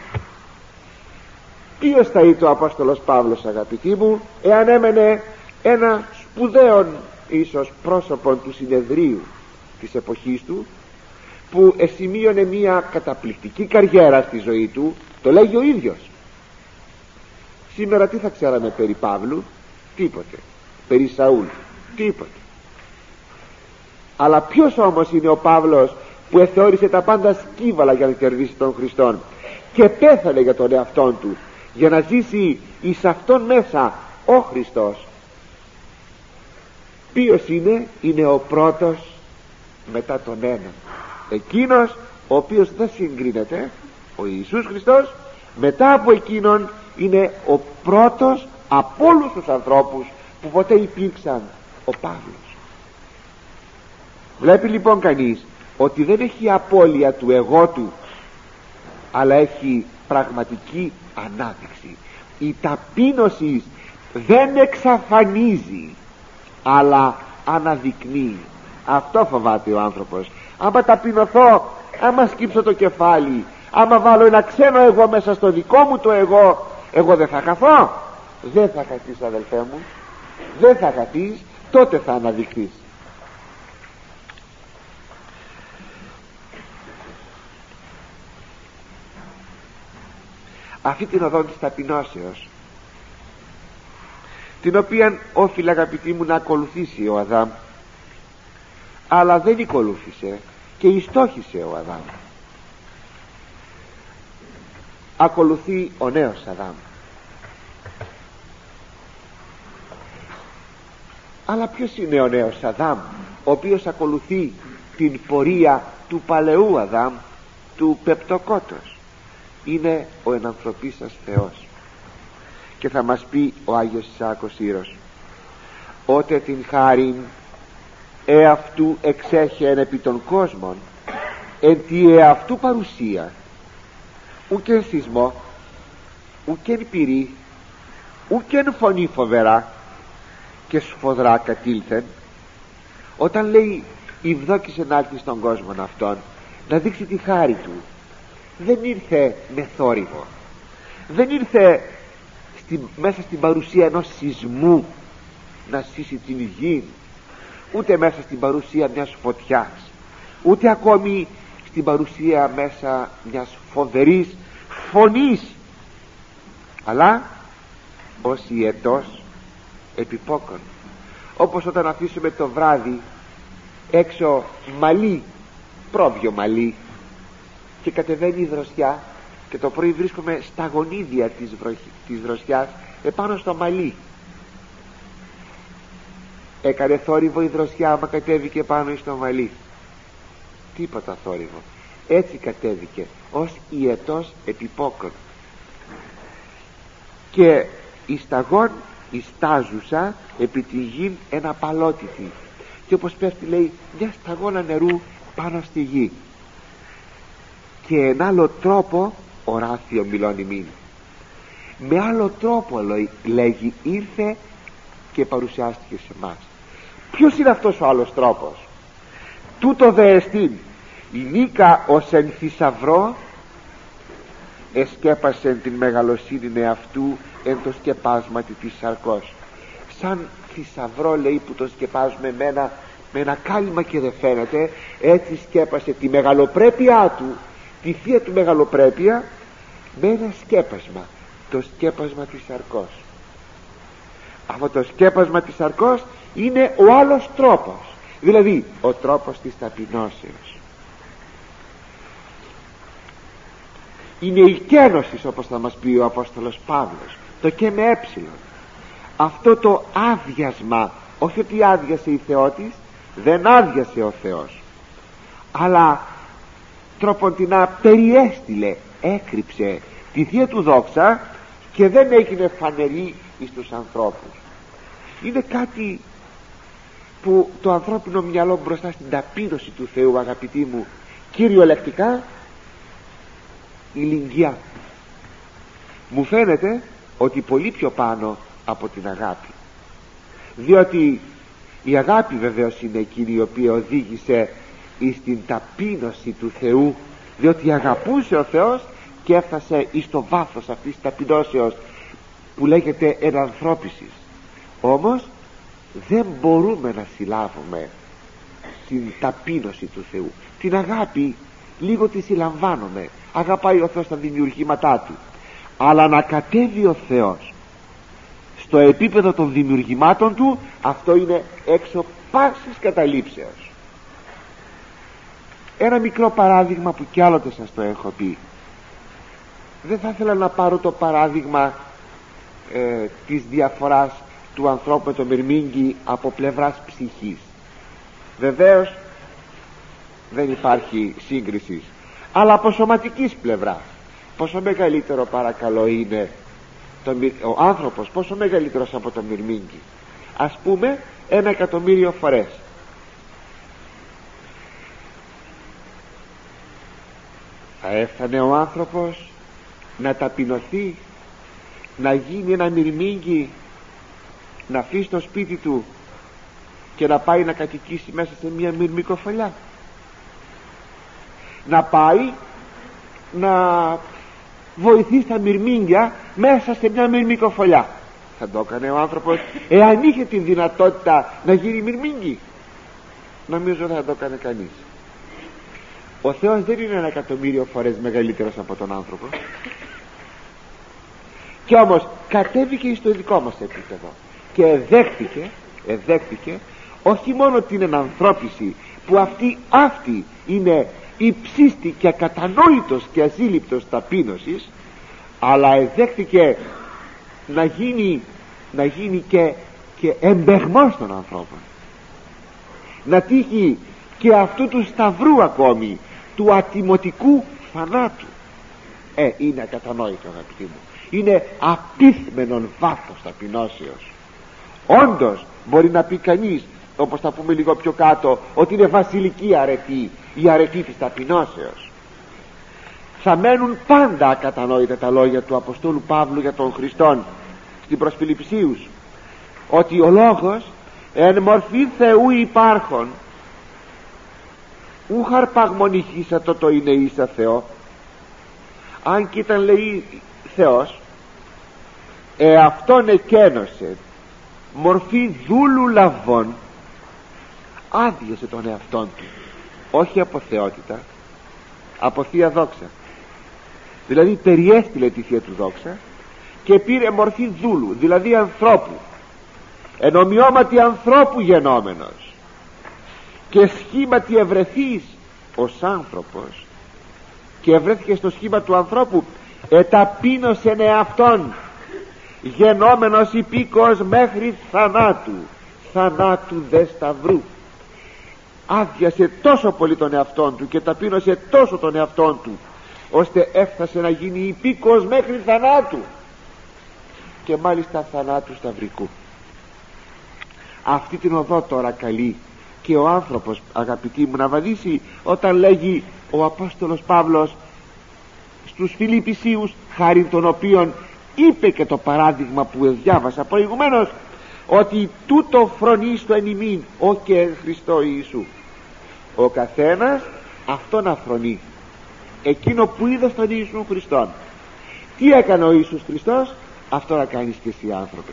Ποιος θα ήταν ο Απόστολος Παύλος, αγαπητοί μου, εάν έμενε ένα σπουδαίον ίσως πρόσωπο του συνεδρίου της εποχής του, που εσημείωνε μια καταπληκτική καριέρα στη ζωή του? Το λέγει ο ίδιος. Σήμερα τι θα ξέραμε περί Παύλου? Τίποτε. Περί Σαούλ? Τίποτε. Αλλά ποιος όμως είναι ο Παύλος που εθεώρησε τα πάντα σκύβαλα για να κερδίσει τον Χριστόν και πέθανε για τον εαυτόν του, για να ζήσει εις αυτόν μέσα ο Χριστός? Ποιος είναι? Είναι ο πρώτος μετά τον ένα, εκείνος ο οποίος δεν συγκρίνεται, ο Ιησούς Χριστός. Μετά από εκείνον είναι ο πρώτος από όλους τους ανθρώπους που ποτέ υπήρξαν, ο Παύλος. Βλέπει λοιπόν κανείς ότι δεν έχει απώλεια του εγώ του, αλλά έχει πραγματική ανάδειξη. Η ταπείνωση δεν εξαφανίζει, αλλά αναδεικνύει. Αυτό φοβάται ο άνθρωπος. Άμα ταπεινωθώ, άμα σκύψω το κεφάλι, άμα βάλω ένα ξένο εγώ μέσα στο δικό μου το εγώ, εγώ δεν θα χαθώ? Δεν θα χαθείς, αδελφέ μου, δεν θα χαθείς. Τότε θα αναδειχθείς. Αυτή την οδό της ταπεινώσεως, την οποία όφιλε, αγαπητοί μου, να ακολουθήσει ο Αδάμ, αλλά δεν ακολούθησε και ιστόχησε ο Αδάμ. Ακολουθεί ο νέος Αδάμ. Αλλά ποιος είναι ο νέος Αδάμ, ο οποίος ακολουθεί την πορεία του παλαιού Αδάμ, του πεπτοκότος? Είναι ο ενανθρωπίσας Θεός. Και θα μας πει ο Άγιος Ισαάκος Ήρος, «Ότε την χάριν εαυτού εξέχεν επί των κόσμων, εν τη εαυτού παρουσία, ουκεν σεισμό, ουκεν πυρή, ουκεν φωνή φοβερά και σφοδρά κατήλθεν». Όταν λέει «Ηβδόκησε να έρθει στον κόσμο αυτόν», να δείξει τη χάρη του, δεν ήρθε με θόρυβο, δεν ήρθε στη, μέσα στην παρουσία ενός σεισμού να σύσει την γη, ούτε μέσα στην παρουσία μιας φωτιάς, ούτε ακόμη στην παρουσία μέσα μιας φοβερής φωνής, αλλά ως ιετός επιπόκον. Όπως όταν αφήσουμε το βράδυ έξω μαλλί, πρόβιο μαλλί, και κατεβαίνει η δροσιά, και το πρωί βρίσκομαι στα γονίδια της, βροχ... της δροσιάς επάνω στο μαλλί. Έκανε θόρυβο η δροσιά άμα κατέβηκε πάνω στο μαλλί? Τίποτα θόρυβο. Έτσι κατέβηκε ως ιετός επιπόκον. Και η σταγόν η στάζουσα επί τη γη ένα παλότιθι, και όπως πέφτει, λέει, μια σταγόνα νερού πάνω στη γη. και εν άλλο τρόπο οράθιο μιλών ημίν. Με άλλο τρόπο λέγει ήρθε και παρουσιάστηκε σε μας. Ποιος είναι αυτός ο άλλος τρόπος? Τούτο δε εστίν η Νίκα ως εν θησαυρό εσκέπασε την μεγαλοσύνη εαυτού εν το σκεπάσματι της σαρκός. Σαν θησαυρό, λέει, που το σκεπάζουμε με ένα, με ένα κάλυμα και δεν φαίνεται, έτσι σκέπασε τη μεγαλοπρέπειά του, τη θεία του μεγαλοπρέπεια, με ένα σκέπασμα, το σκέπασμα της σαρκός. Αυτό το σκέπασμα της σαρκός είναι ο άλλος τρόπος, δηλαδή ο τρόπος της ταπεινώσεως. Είναι η κένωση, όπως θα μας πει ο Απόστολος Παύλος, το και με έψιλον. Αυτό το άδειασμα, όχι ότι άδειασε η Θεότης, δεν άδειασε ο Θεός, αλλά τροποντινά περιέστειλε, έκρυψε τη θεία του δόξα και δεν έγινε φανερή εις τους ανθρώπους. Είναι κάτι που το ανθρώπινο μυαλό μπροστά στην ταπείνωση του Θεού, αγαπητοί μου, κυριολεκτικά ηλικία, μου φαίνεται ότι πολύ πιο πάνω από την αγάπη, διότι η αγάπη βεβαίως είναι εκείνη η οποία οδήγησε εις την ταπείνωση του Θεού, διότι αγαπούσε ο Θεός και έφτασε εις το βάθος αυτής της ταπεινώσεως που λέγεται ενανθρώπισης. Όμως δεν μπορούμε να συλλάβουμε την ταπείνωση του Θεού. Την αγάπη λίγο τη συλλαμβάνουμε, αγαπάει ο Θεός τα δημιουργήματά του, αλλά να κατέβει ο Θεός στο επίπεδο των δημιουργημάτων του, αυτό είναι έξω πάσης καταλήψεως. Ένα μικρό παράδειγμα που κι άλλοτε σας το έχω πει. Δεν θα ήθελα να πάρω το παράδειγμα ε, της διαφοράς του ανθρώπου με το μυρμήγκι από πλευράς ψυχής. Βεβαίως δεν υπάρχει σύγκριση, αλλά από σωματικής πλευράς πόσο μεγαλύτερο, παρακαλώ, είναι το, ο άνθρωπος, πόσο μεγαλύτερος από το μυρμήγκι? Ας πούμε ένα εκατομμύριο φορές. Θα έφτανε ο άνθρωπος να ταπεινωθεί, να γίνει ένα μυρμήγκι, να αφήσει το σπίτι του και να πάει να κατοικήσει μέσα σε μια μυρμικοφολιά, να πάει να βοηθεί στα μυρμήγκια μέσα σε μια μυρμικοφολιά? Θα το έκανε ο άνθρωπος εάν είχε την δυνατότητα να γίνει μυρμήγκι? Νομίζω δεν θα το έκανε κανείς. Ο Θεός δεν είναι ένα εκατομμύριο φορές μεγαλύτερος από τον άνθρωπο, και όμως κατέβηκε στο δικό μας επίπεδο και εδέχτηκε, εδέχτηκε όχι μόνο την ενανθρώπιση που αυτή, αυτή είναι υψίστη και ακατανόητος και ασύλληπτος ταπείνωσης, αλλά εδέχτηκε να γίνει, να γίνει και, και εμπεγμός των ανθρώπων, να τύχει και αυτού του σταυρού ακόμη, του ατιμωτικού θανάτου. Ε, είναι ακατανόητο, αγαπητοί μου, είναι απίθμενον βάθος ταπεινώσεως. Όντως μπορεί να πει κανείς, όπως θα πούμε λίγο πιο κάτω, ότι είναι βασιλική αρετή, η αρετή της ταπεινώσεως. Θα μένουν πάντα ακατανόητα τα λόγια του Αποστόλου Παύλου για τον Χριστόν στην προς Φιλιππισίους, ότι ο λόγος εν μορφή Θεού υπάρχον ου χαρπαγμονιχήσατο το είναι ίσα Θεό. Αν και ήταν, λέει, Θεός, εαυτόν εκένωσε μορφή δούλου λαβών, άδειασε τον εαυτόν του, όχι από θεότητα, από θεία δόξα. Δηλαδή περιέστειλε τη θεία του δόξα και πήρε μορφή δούλου, δηλαδή ανθρώπου, εν ομοιώματι ανθρώπου γενόμενος, και σχήματι ευρεθείς ως άνθρωπος, και ευρέθηκε στο σχήμα του ανθρώπου, εταπείνωσεν εαυτόν, γενόμενος υπήκος μέχρι θανάτου, θανάτου δε σταυρού. Άδειασε τόσο πολύ τον εαυτόν του και ταπείνωσε τόσο τον εαυτόν του, ώστε έφτασε να γίνει υπήκος μέχρι θανάτου, και μάλιστα θανάτου σταυρικού. Αυτή την οδό τώρα καλεί και ο άνθρωπος, αγαπητοί μου, να βαδίσει, όταν λέγει ο Απόστολος Παύλος στους Φιλιππισίους, χάρη των οποίων είπε και το παράδειγμα που διάβασα προηγουμένως, ότι τούτο φρονείς το εν ημίν ο και Χριστό Ιησού. Ο καθένας αυτό να φρονεί, εκείνο που είδε στον Ιησού Χριστόν. Τι έκανε ο Ιησούς Χριστός, αυτό να κάνεις και εσύ άνθρωπε.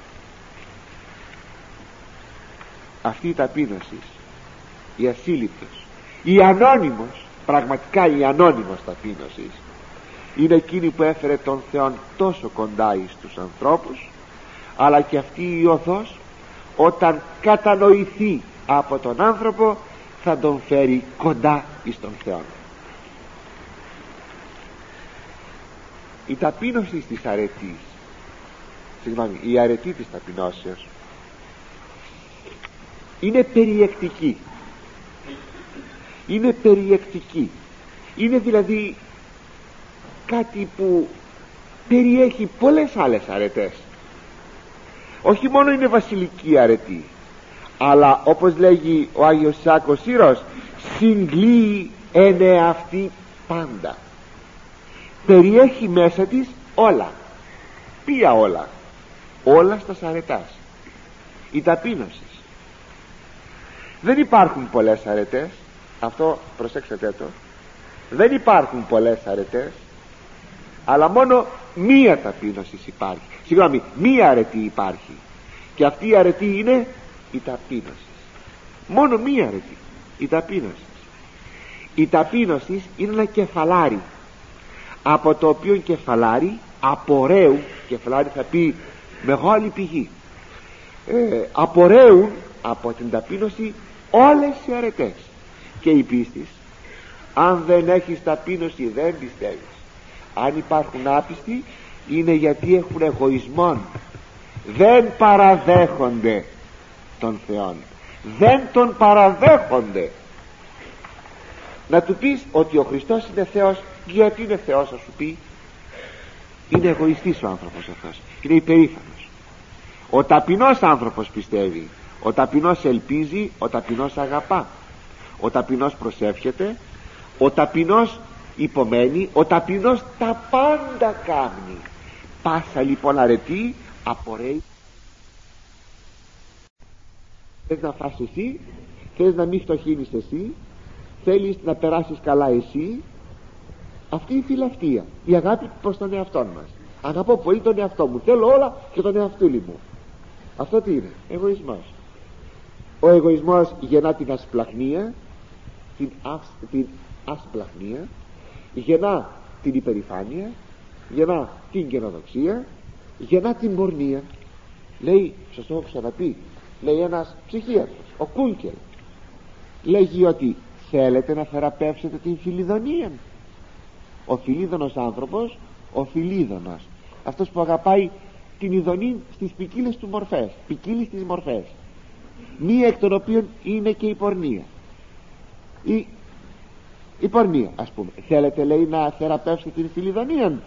Αυτή η ταπείνωση, η ασύλληπτος, η ανώνυμος, πραγματικά η ανώνυμος ταπείνωση, είναι εκείνη που έφερε τον Θεόν τόσο κοντά εις τους ανθρώπους, αλλά και αυτή η οδός, όταν κατανοηθεί από τον άνθρωπο, θα τον φέρει κοντά εις τον Θεό. Η ταπείνωση της αρετής, συγγνώμη, η αρετή της ταπεινώσεως είναι περιεκτική. Είναι περιεκτική. Είναι δηλαδή κάτι που περιέχει πολλές άλλες αρετές. Όχι μόνο είναι βασιλική αρετή, αλλά όπως λέγει ο Άγιος Σάκος Σύρος, συγκλείει εν εαυτή πάντα. Περιέχει μέσα της όλα. Ποια όλα? Όλα στα αρετάς. Η ταπείνωση. Δεν υπάρχουν πολλές αρετές, αυτό προσέξτε το. Δεν υπάρχουν πολλές αρετές, αλλά μόνο μία ταπείνωση υπάρχει. Συγγνώμη, μία αρετή υπάρχει, και αυτή η αρετή είναι η ταπείνωση. Μόνο μία αρετή, η ταπείνωση. Η ταπείνωση είναι ένα κεφαλάρι, από το οποίο κεφαλάρι απορρέουν, κεφαλάρι θα πει μεγάλη πηγή, ε, απορρέουν από την ταπείνωση όλες οι αρετές. Και η πίστη, αν δεν έχεις ταπείνωση δεν πιστεύεις. Αν υπάρχουν άπιστοι, είναι γιατί έχουν εγωισμό, δεν παραδέχονται τον Θεόν, δεν τον παραδέχονται. Να του πεις ότι ο Χριστός είναι Θεός, γιατί είναι Θεός, θα σου πει είναι εγωιστής ο άνθρωπος αυτός, είναι υπερήφανος. Ο ταπεινός άνθρωπος πιστεύει, ο ταπεινός ελπίζει, ο ταπεινός αγαπά, ο ταπεινός προσεύχεται, ο ταπεινός υπομένει, ο ταπεινός τα πάντα κάνει. Πάσα λοιπόν αρετή απορρέει. Θες να φας εσύ, θες να μην φτωχύνεις εσύ, θέλεις να περάσεις καλά εσύ. Αυτή η φιλαυτία, η αγάπη προς τον εαυτό μας. Αγαπώ πολύ τον εαυτό μου, θέλω όλα και τον εαυτούλη μου. Αυτό τι είναι? Εγωισμός. Ο εγωισμός γεννά την ασπλαχνία, την, ασ, την ασπλαχνία, γεννά την υπερηφάνεια, γεννά την καινοδοξία, γεννά την πορνεία. Λέει, σας το έχω ξαναπεί, λέει ένας ψυχίατρος, ο Κούνκελ, λέγει ότι θέλετε να θεραπεύσετε την φιλιδονία. Ο φιλίδωνος άνθρωπος, ο φιλίδωνος, αυτός που αγαπάει την ειδονή στις ποικίλες του μορφές, ποικίλες τις μορφές, μία εκ των οποίων είναι και η πορνεία. Η, η πορνεία, ας πούμε. Θέλετε, λέει, να θεραπεύσετε την φιλιδονία?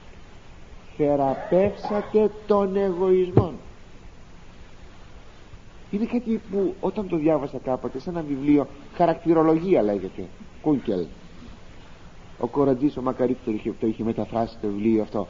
Θεραπεύσατε τον εγωισμό. Είναι κάτι που όταν το διάβασα κάποτε σε ένα βιβλίο, χαρακτηρολογία λέγεται, Κούνκελ, ο Κοραντής ο Μακαρίτης το είχε, το είχε μεταφράσει το βιβλίο αυτό,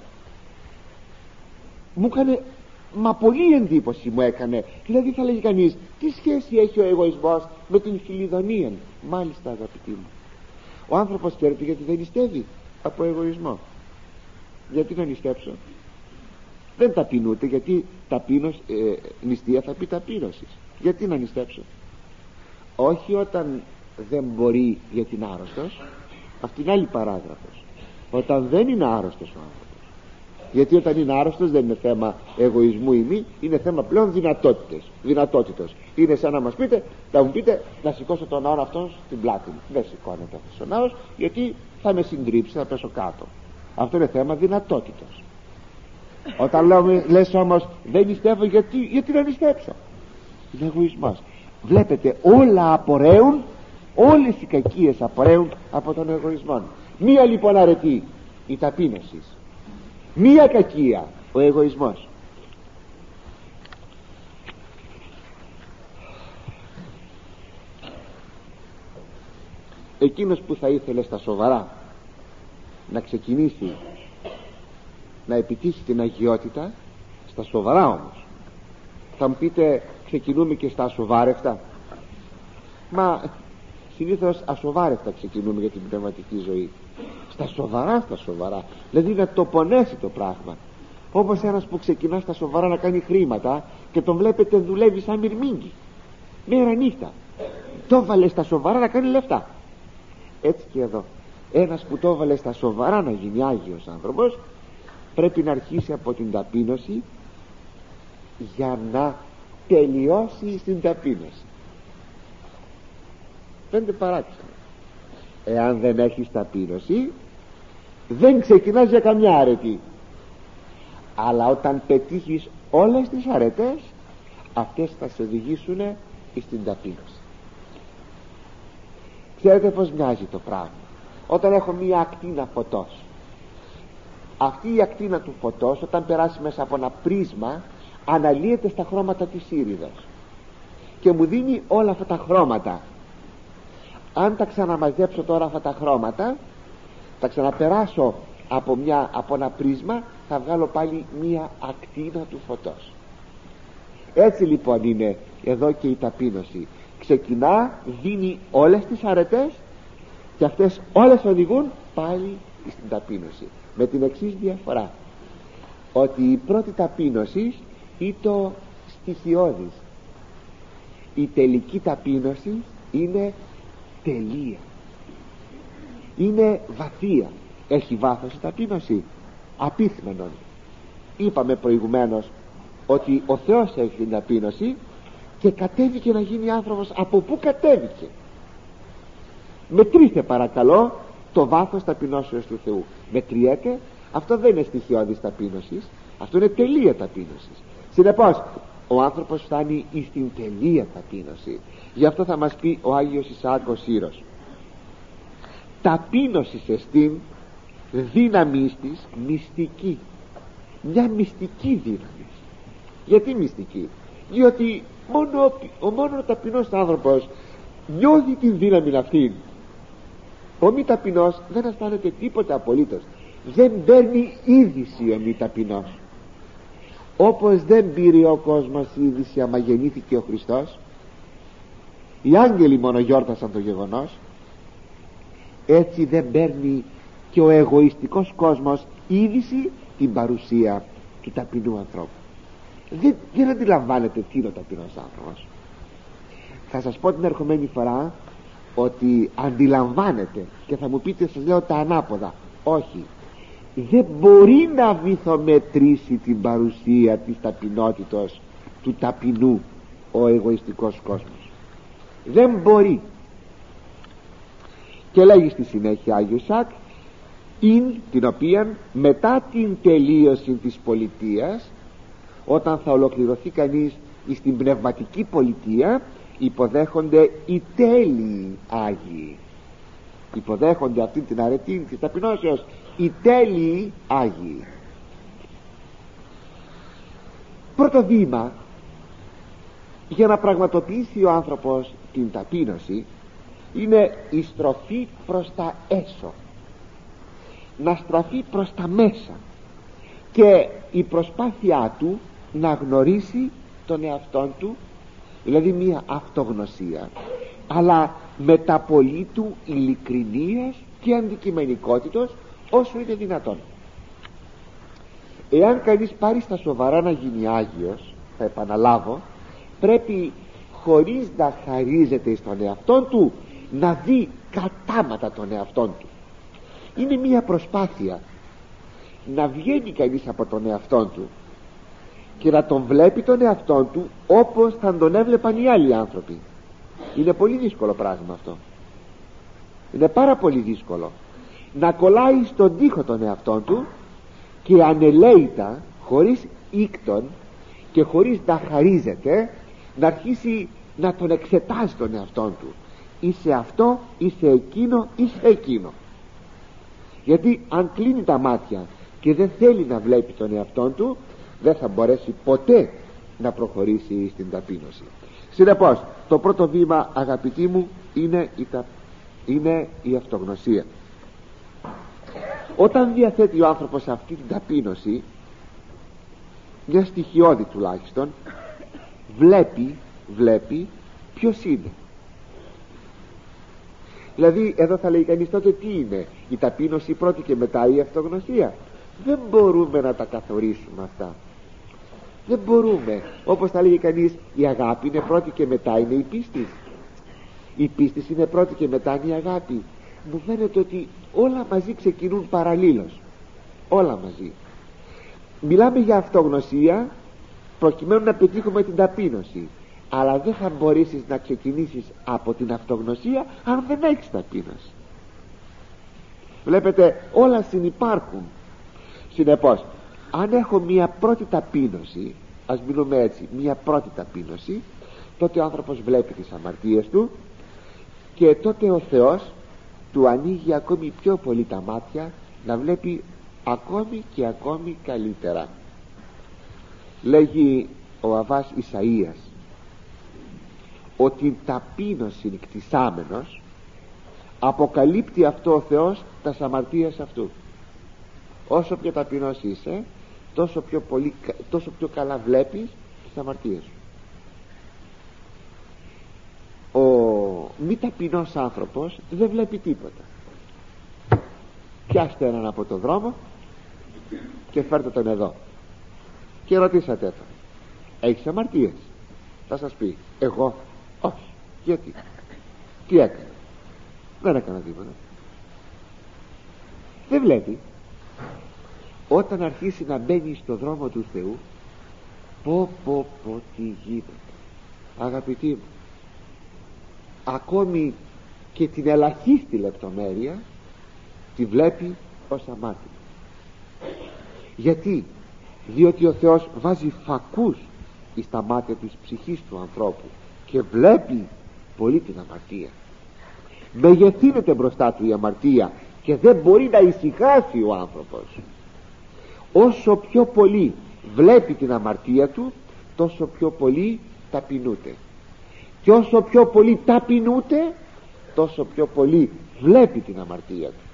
μου έκανε, μα πολύ εντύπωση μου έκανε. Δηλαδή θα λέγει κανείς, τι σχέση έχει ο εγωισμός με την φιλιδονία? Μάλιστα, αγαπητοί μου, ο άνθρωπος ξέρετε γιατί δεν νηστεύει? Από εγωισμό. Γιατί να νηστέψω? Δεν ταπεινούται, γιατί ταπείνωση, ε, νηστεία θα πει ταπείνωση. Γιατί να νηστέψω? Όχι όταν δεν μπορεί γιατί είναι άρρωστος. Αυτή είναι άλλη παράγραφος. Όταν δεν είναι άρρωστος ο άνθρωπος. Γιατί όταν είναι άρρωστος δεν είναι θέμα εγωισμού ή μη, είναι θέμα πλέον δυνατότητες, δυνατότητος. Είναι σαν να μας πείτε, να μου πείτε να σηκώσω τον ναό αυτό στην πλάτη μου. Δεν σηκώνεται αυτός ο ναός, γιατί θα με συντρίψει, θα πέσω κάτω. Αυτό είναι θέμα δυνατότητος. Όταν λέμε, λες όμως δεν νηστεύω, γιατί, γιατί να νηστέψω? Είναι εγωισμός. Βλέπετε, όλα απορρέουν, όλες οι κακίες απορρέουν από τον εγωισμό. Μία λοιπόν αρετή, η ταπείνωση. Μία κακία, ο εγωισμός. Εκείνος που θα ήθελε στα σοβαρά να ξεκινήσει να επιτύχει την αγιότητα στα σοβαρά όμως. Θα μου πείτε, ξεκινούμε και στα ασοβάρευτα? Μα συνήθως ασοβάρευτα ξεκινούμε για την πνευματική ζωή. Στα σοβαρά, στα σοβαρά, δηλαδή να το πονέσει το πράγμα. Όπως ένας που ξεκινά στα σοβαρά να κάνει χρήματα και τον βλέπετε δουλεύει σαν μυρμήγκι μέρα νύχτα, το βάλε στα σοβαρά να κάνει λεφτά. Έτσι και εδώ, ένας που το βάλε στα σοβαρά να γίνει Άγιος άνθρωπος πρέπει να αρχίσει από την ταπείνωση για να τελειώσει στην ταπείνωση. Φαίνεται παράξενο. Εάν δεν έχεις ταπείνωση δεν ξεκινάς για καμιά αρετή, αλλά όταν πετύχεις όλες τις αρετές, αυτές θα σε οδηγήσουν στην ταπείνωση. Ξέρετε πως μοιάζει το πράγμα όταν έχω μία ακτίνα φωτός. Αυτή η ακτίνα του φωτός, όταν περάσει μέσα από ένα πρίσμα, αναλύεται στα χρώματα της ήριδος και μου δίνει όλα αυτά τα χρώματα. Αν τα ξαναμαζέψω τώρα αυτά τα χρώματα, τα ξαναπεράσω από, μια, από ένα πρίσμα, θα βγάλω πάλι μία ακτίνα του φωτός. Έτσι λοιπόν είναι εδώ και η ταπείνωση. Ξεκινά, δίνει όλες τις αρετές και αυτές όλες οδηγούν πάλι στην ταπείνωση, με την εξής διαφορά, ότι η πρώτη ταπείνωση είναι το στοιχειώδης, η τελική ταπείνωση είναι τελεία, είναι βαθία. Έχει βάθος η ταπείνωση? Απίθμενον. Είπαμε προηγουμένως ότι ο Θεός έχει την ταπείνωση και κατέβηκε να γίνει άνθρωπος. Από πού κατέβηκε? Μετρήστε παρακαλώ το βάθος ταπεινώσεως του Θεού. Μετριέται. Αυτό δεν είναι στοιχειώδης ταπείνωσης, αυτό είναι τελεία ταπείνωσης. Συνεπώς ο άνθρωπος φτάνει στην τελεία ταπείνωση. Γι' αυτό θα μας πει ο Άγιος Ισαάκ ο Σύρος: ταπείνωσης εστίν δύναμις της μυστική. Μια μυστική δύναμη. Γιατί μυστική? Διότι μόνο ο μόνο ο ταπεινός άνθρωπος νιώθει την δύναμη αυτή. Ο μη ταπεινός δεν αισθάνεται τίποτα απολύτως. Δεν παίρνει είδηση ο μη ταπεινός. Όπως δεν πήρε ο κόσμος είδηση άμα γεννήθηκε ο Χριστός, οι άγγελοι μόνο γιόρτασαν το γεγονός, έτσι δεν παίρνει και ο εγωιστικός κόσμος είδηση την παρουσία του ταπεινού ανθρώπου. Δεν, δεν αντιλαμβάνεται τι είναι ο ταπεινός άνθρωπος. Θα σας πω την ερχομένη φορά ότι αντιλαμβάνεται και θα μου πείτε, σας λέω τα ανάποδα. Όχι, δεν μπορεί να βυθομετρήσει την παρουσία της ταπεινότητος του ταπεινού ο εγωιστικός κόσμος. Δεν μπορεί. Και λέγει στη συνέχεια Άγιος Ισαάκ, ειν την οποία μετά την τελείωση της πολιτείας, όταν θα ολοκληρωθεί κανείς στην πνευματική πολιτεία, υποδέχονται οι τέλειοι Άγιοι. Υποδέχονται αυτή την αρετή της ταπεινώσεως οι τέλειοι Άγιοι. Πρώτο βήμα για να πραγματοποιήσει ο άνθρωπος την ταπείνωση είναι η στροφή προς τα έσω, να στραφεί προς τα μέσα και η προσπάθειά του να γνωρίσει τον εαυτόν του, δηλαδή μία αυτογνωσία, αλλά με τα πολύ του ειλικρινίας και αντικειμενικότητος όσο είναι δυνατόν. Εάν κανείς πάρει στα σοβαρά να γίνει Άγιος, θα επαναλάβω, πρέπει χωρίς να χαρίζεται στον εαυτόν του να δει κατάματα τον εαυτόν του. Είναι μία προσπάθεια να βγαίνει κανείς από τον εαυτόν του και να τον βλέπει τον εαυτόν του όπως θα τον έβλεπαν οι άλλοι άνθρωποι. Είναι πολύ δύσκολο πράγμα αυτό. Είναι πάρα πολύ δύσκολο να κολλάει στον τοίχο τον εαυτόν του και ανελαίητα, χωρίς ίκτον και χωρίς να χαρίζεται, να αρχίσει να τον εξετάζει τον εαυτόν του. Είσαι αυτό, είσαι εκείνο, είσαι εκείνο. Γιατί αν κλείνει τα μάτια και δεν θέλει να βλέπει τον εαυτόν του, δεν θα μπορέσει ποτέ να προχωρήσει στην ταπείνωση. Συνεπώς το πρώτο βήμα, αγαπητοί μου, είναι η, τα... είναι η αυτογνωσία. Όταν διαθέτει ο άνθρωπος αυτή την ταπείνωση, μια στοιχειώδη τουλάχιστον, βλέπει, βλέπει ποιος είναι. Δηλαδή εδώ θα λέει κανείς, τότε τι είναι η ταπείνωση πρώτη και μετά η αυτογνωσία? Δεν μπορούμε να τα καθορίσουμε αυτά, δεν μπορούμε. Όπως θα λέγει κανείς, η αγάπη είναι πρώτη και μετά είναι η πίστη, η πίστη είναι πρώτη και μετά είναι η αγάπη. Μου φαίνεται ότι όλα μαζί ξεκινούν παραλλήλως, όλα μαζί. Μιλάμε για αυτογνωσία προκειμένου να πετύχουμε την ταπείνωση, αλλά δεν θα μπορέσεις να ξεκινήσεις από την αυτογνωσία αν δεν έχεις ταπείνωση. Βλέπετε, όλα συνυπάρχουν. Συνεπώς, αν έχω μία πρώτη ταπείνωση, ας μιλούμε έτσι, μία πρώτη ταπείνωση, τότε ο άνθρωπος βλέπει τις αμαρτίες του και τότε ο Θεός του ανοίγει ακόμη πιο πολύ τα μάτια να βλέπει ακόμη και ακόμη καλύτερα. Λέγει ο Αββάς Ισαΐας ότι ταπείνωση κτισάμενος αποκαλύπτει αυτό ο Θεός τας αμαρτίας αυτού. Όσο πιο ταπεινός είσαι, τόσο πιο, πολύ, τόσο πιο καλά βλέπεις τις αμαρτίες σου. Ο μη ταπεινός άνθρωπος δεν βλέπει τίποτα. Πιάστε έναν από το δρόμο και φέρτε τον εδώ και ρωτήσατε τον, έχεις αμαρτίες? Θα σας πει, εγώ όχι. Γιατί? Τι έκανε? Δεν έκανα τίποτα. Δεν βλέπει. Όταν αρχίσει να μπαίνει στο δρόμο του Θεού, πω πω πω τι γίνεται, αγαπητοί μου, ακόμη και την ελαχίστη λεπτομέρεια τη βλέπει ως αμάρτημα. Γιατί? Διότι ο Θεός βάζει φακούς εις τα μάτια της ψυχής του ανθρώπου και βλέπει πολύ την αμαρτία. Μεγεθύνεται μπροστά του η αμαρτία και δεν μπορεί να ησυχάσει ο άνθρωπος. Όσο πιο πολύ βλέπει την αμαρτία του, τόσο πιο πολύ ταπεινούται, και όσο πιο πολύ ταπεινούται, τόσο πιο πολύ βλέπει την αμαρτία του.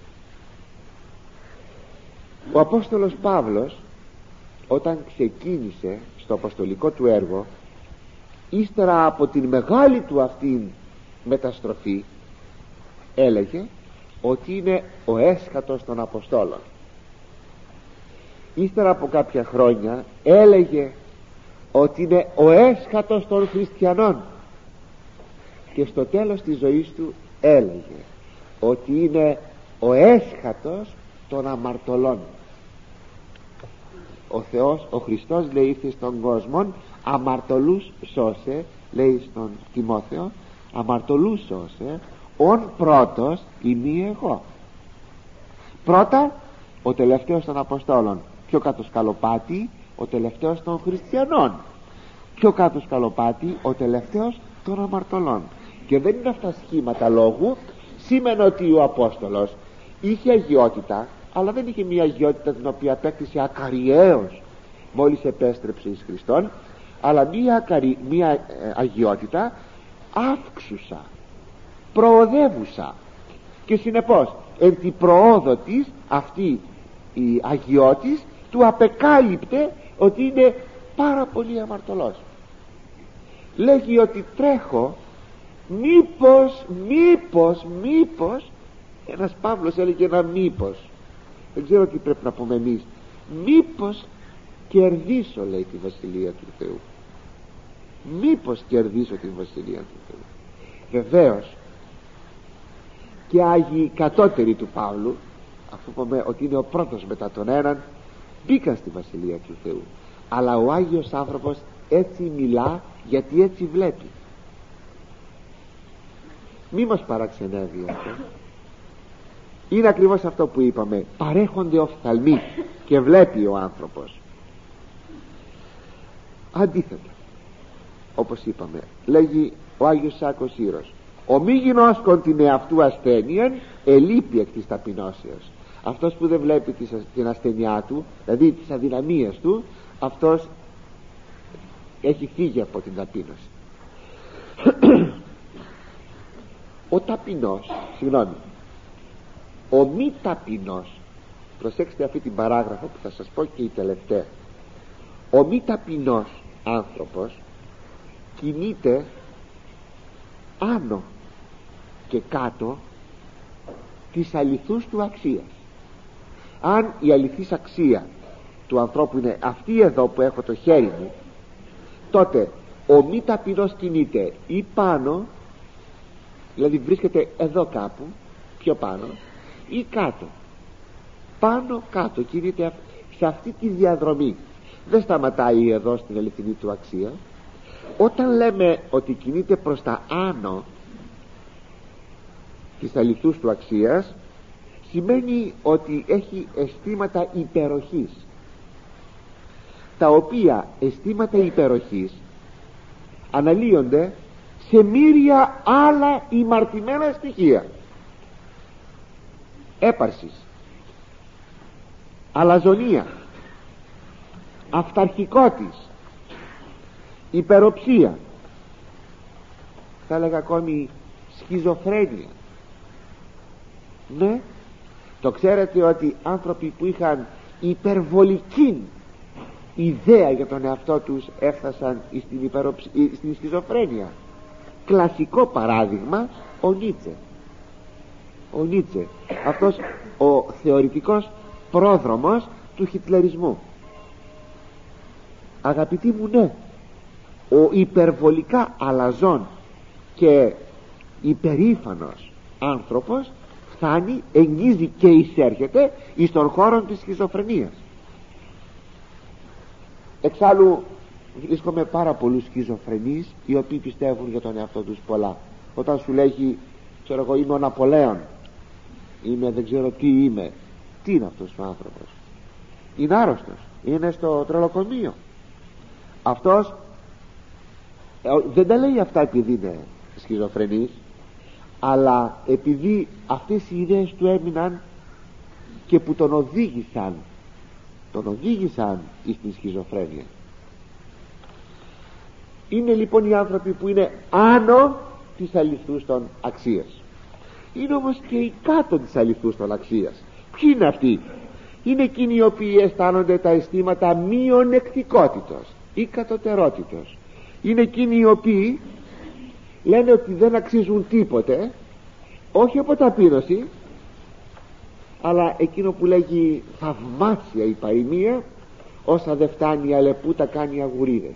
Ο Απόστολος Παύλος, όταν ξεκίνησε στο αποστολικό του έργο, ύστερα από την μεγάλη του αυτή μεταστροφή, έλεγε ότι είναι ο έσχατος των Αποστόλων. Ύστερα από κάποια χρόνια έλεγε ότι είναι ο έσχατος των χριστιανών, και στο τέλος της ζωής του έλεγε ότι είναι ο έσχατος των αμαρτωλών. Ο Θεός, ο Χριστός, λέει, ήρθε στον κόσμο αμαρτωλούς σώσε, λέει στον Τιμόθεο, αμαρτωλούς σώσε, ον πρώτος ημί εγώ. Πρώτα ο τελευταίος των Αποστόλων, πιο κάτω σκαλοπάτι ο τελευταίος των χριστιανών, πιο κάτω σκαλοπάτι ο τελευταίος των αμαρτωλών. Και δεν είναι αυτά σχήματα λόγου. Σήμαινε ότι ο Απόστολος είχε αγιότητα, αλλά δεν είχε μια αγιότητα την οποία απέκτησε ακαριέως μόλις επέστρεψε εις Χριστόν, αλλά μια, ακαρι... μια ε, αγιότητα αύξουσα, προοδεύουσα, και συνεπώς εν την προόδο της αυτή η αγιώτης του απεκάλυπτε ότι είναι πάρα πολύ αμαρτωλός. Λέγει ότι τρέχω μήπως, μήπως, μήπως, ένας Παύλος έλεγε ένα μήπως, δεν ξέρω τι πρέπει να πούμε εμείς, μήπως κερδίσω, λέει, τη Βασιλεία του Θεού. Μήπως κερδίσω τη Βασιλεία του Θεού. Βεβαίως και άγιοι κατώτεροι του Παύλου, αφού πούμε ότι είναι ο πρώτος μετά τον έναν, μπήκαν στη Βασιλεία του Θεού, αλλά ο Άγιος άνθρωπος έτσι μιλά γιατί έτσι βλέπει. Μη μας παραξενεύει αυτό. Είναι ακριβώς αυτό που είπαμε, παρέχονται οφθαλμοί και βλέπει ο άνθρωπος. Αντίθετα, όπως είπαμε, λέγει ο Άγιος Σάκος Ήρος, ο μη γινώσκον την εαυτού ασθένειαν ελείπει εκ της ταπεινώσεως. Αυτός που δεν βλέπει την ασθενειά του, δηλαδή τις αδυναμίες του, αυτός έχει φύγει από την ταπείνωση. Ο ταπεινός, συγγνώμη, ο μη ταπεινός προσέξτε αυτή την παράγραφο που θα σας πω και η τελευταία. Ο μη ταπεινός άνθρωπος κινείται άνω και κάτω της αληθούς του αξίας. Αν η αληθής αξία του ανθρώπου είναι αυτή εδώ που έχω το χέρι μου, τότε ο μη ταπεινός κινείται ή πάνω, δηλαδή βρίσκεται εδώ κάπου πιο πάνω, ή κάτω, πάνω κάτω, κινείται σε αυτή τη διαδρομή. Δεν σταματάει εδώ στην αληθινή του αξία. Όταν λέμε ότι κινείται προς τα άνω της αληθούς του αξίας, σημαίνει ότι έχει αισθήματα υπεροχής, τα οποία αισθήματα υπεροχής αναλύονται σε μοίρια άλλα ημαρτημένα στοιχεία έπαρσης, αλαζονία, αυταρχικότης, υπεροψία, θα έλεγα ακόμη σχιζοφρένεια. Ναι, το ξέρετε ότι άνθρωποι που είχαν υπερβολική ιδέα για τον εαυτό τους έφτασαν στην, υπεροψ... στην σχιζοφρένεια. Κλασικό παράδειγμα ο Νίτσε. Ο Νίτσε, αυτός ο θεωρητικός πρόδρομος του χιτλερισμού. Αγαπητοί μου, ναι, ο υπερβολικά αλαζόν και υπερήφανος άνθρωπος φτάνει, εγγίζει και εισέρχεται εις τον χώρο της σχιζοφρενίας. Εξάλλου βρίσκομαι πάρα πολλούς σχιζοφρενείς οι οποίοι πιστεύουν για τον εαυτό τους πολλά. Όταν σου λέγει, ξέρω εγώ, είμαι ο Ναπολέον, είμαι δεν ξέρω τι είμαι, τι είναι αυτός ο άνθρωπος? Είναι άρρωστος, είναι στο τρελοκομείο. Αυτός δεν τα λέει αυτά επειδή είναι σχιζοφρενής, αλλά επειδή αυτές οι ιδέες του έμειναν και που τον οδήγησαν τον οδήγησαν στην σχιζοφρένεια. Είναι λοιπόν οι άνθρωποι που είναι άνω της αληθούς των αξίας. Είναι όμως και οι κάτω της αληθούς των αξίας. Ποιοι είναι αυτοί? Είναι εκείνοι οι οποίοι αισθάνονται τα αισθήματα μειονεκτικότητος ή κατωτερότητος. Είναι εκείνοι οι οποίοι λένε ότι δεν αξίζουν τίποτε, όχι από ταπείνωση, αλλά εκείνο που λέγει θαυμάσια η παροιμία, όσα δεν φτάνει η Αλεπού τα κάνει αγουρίδες.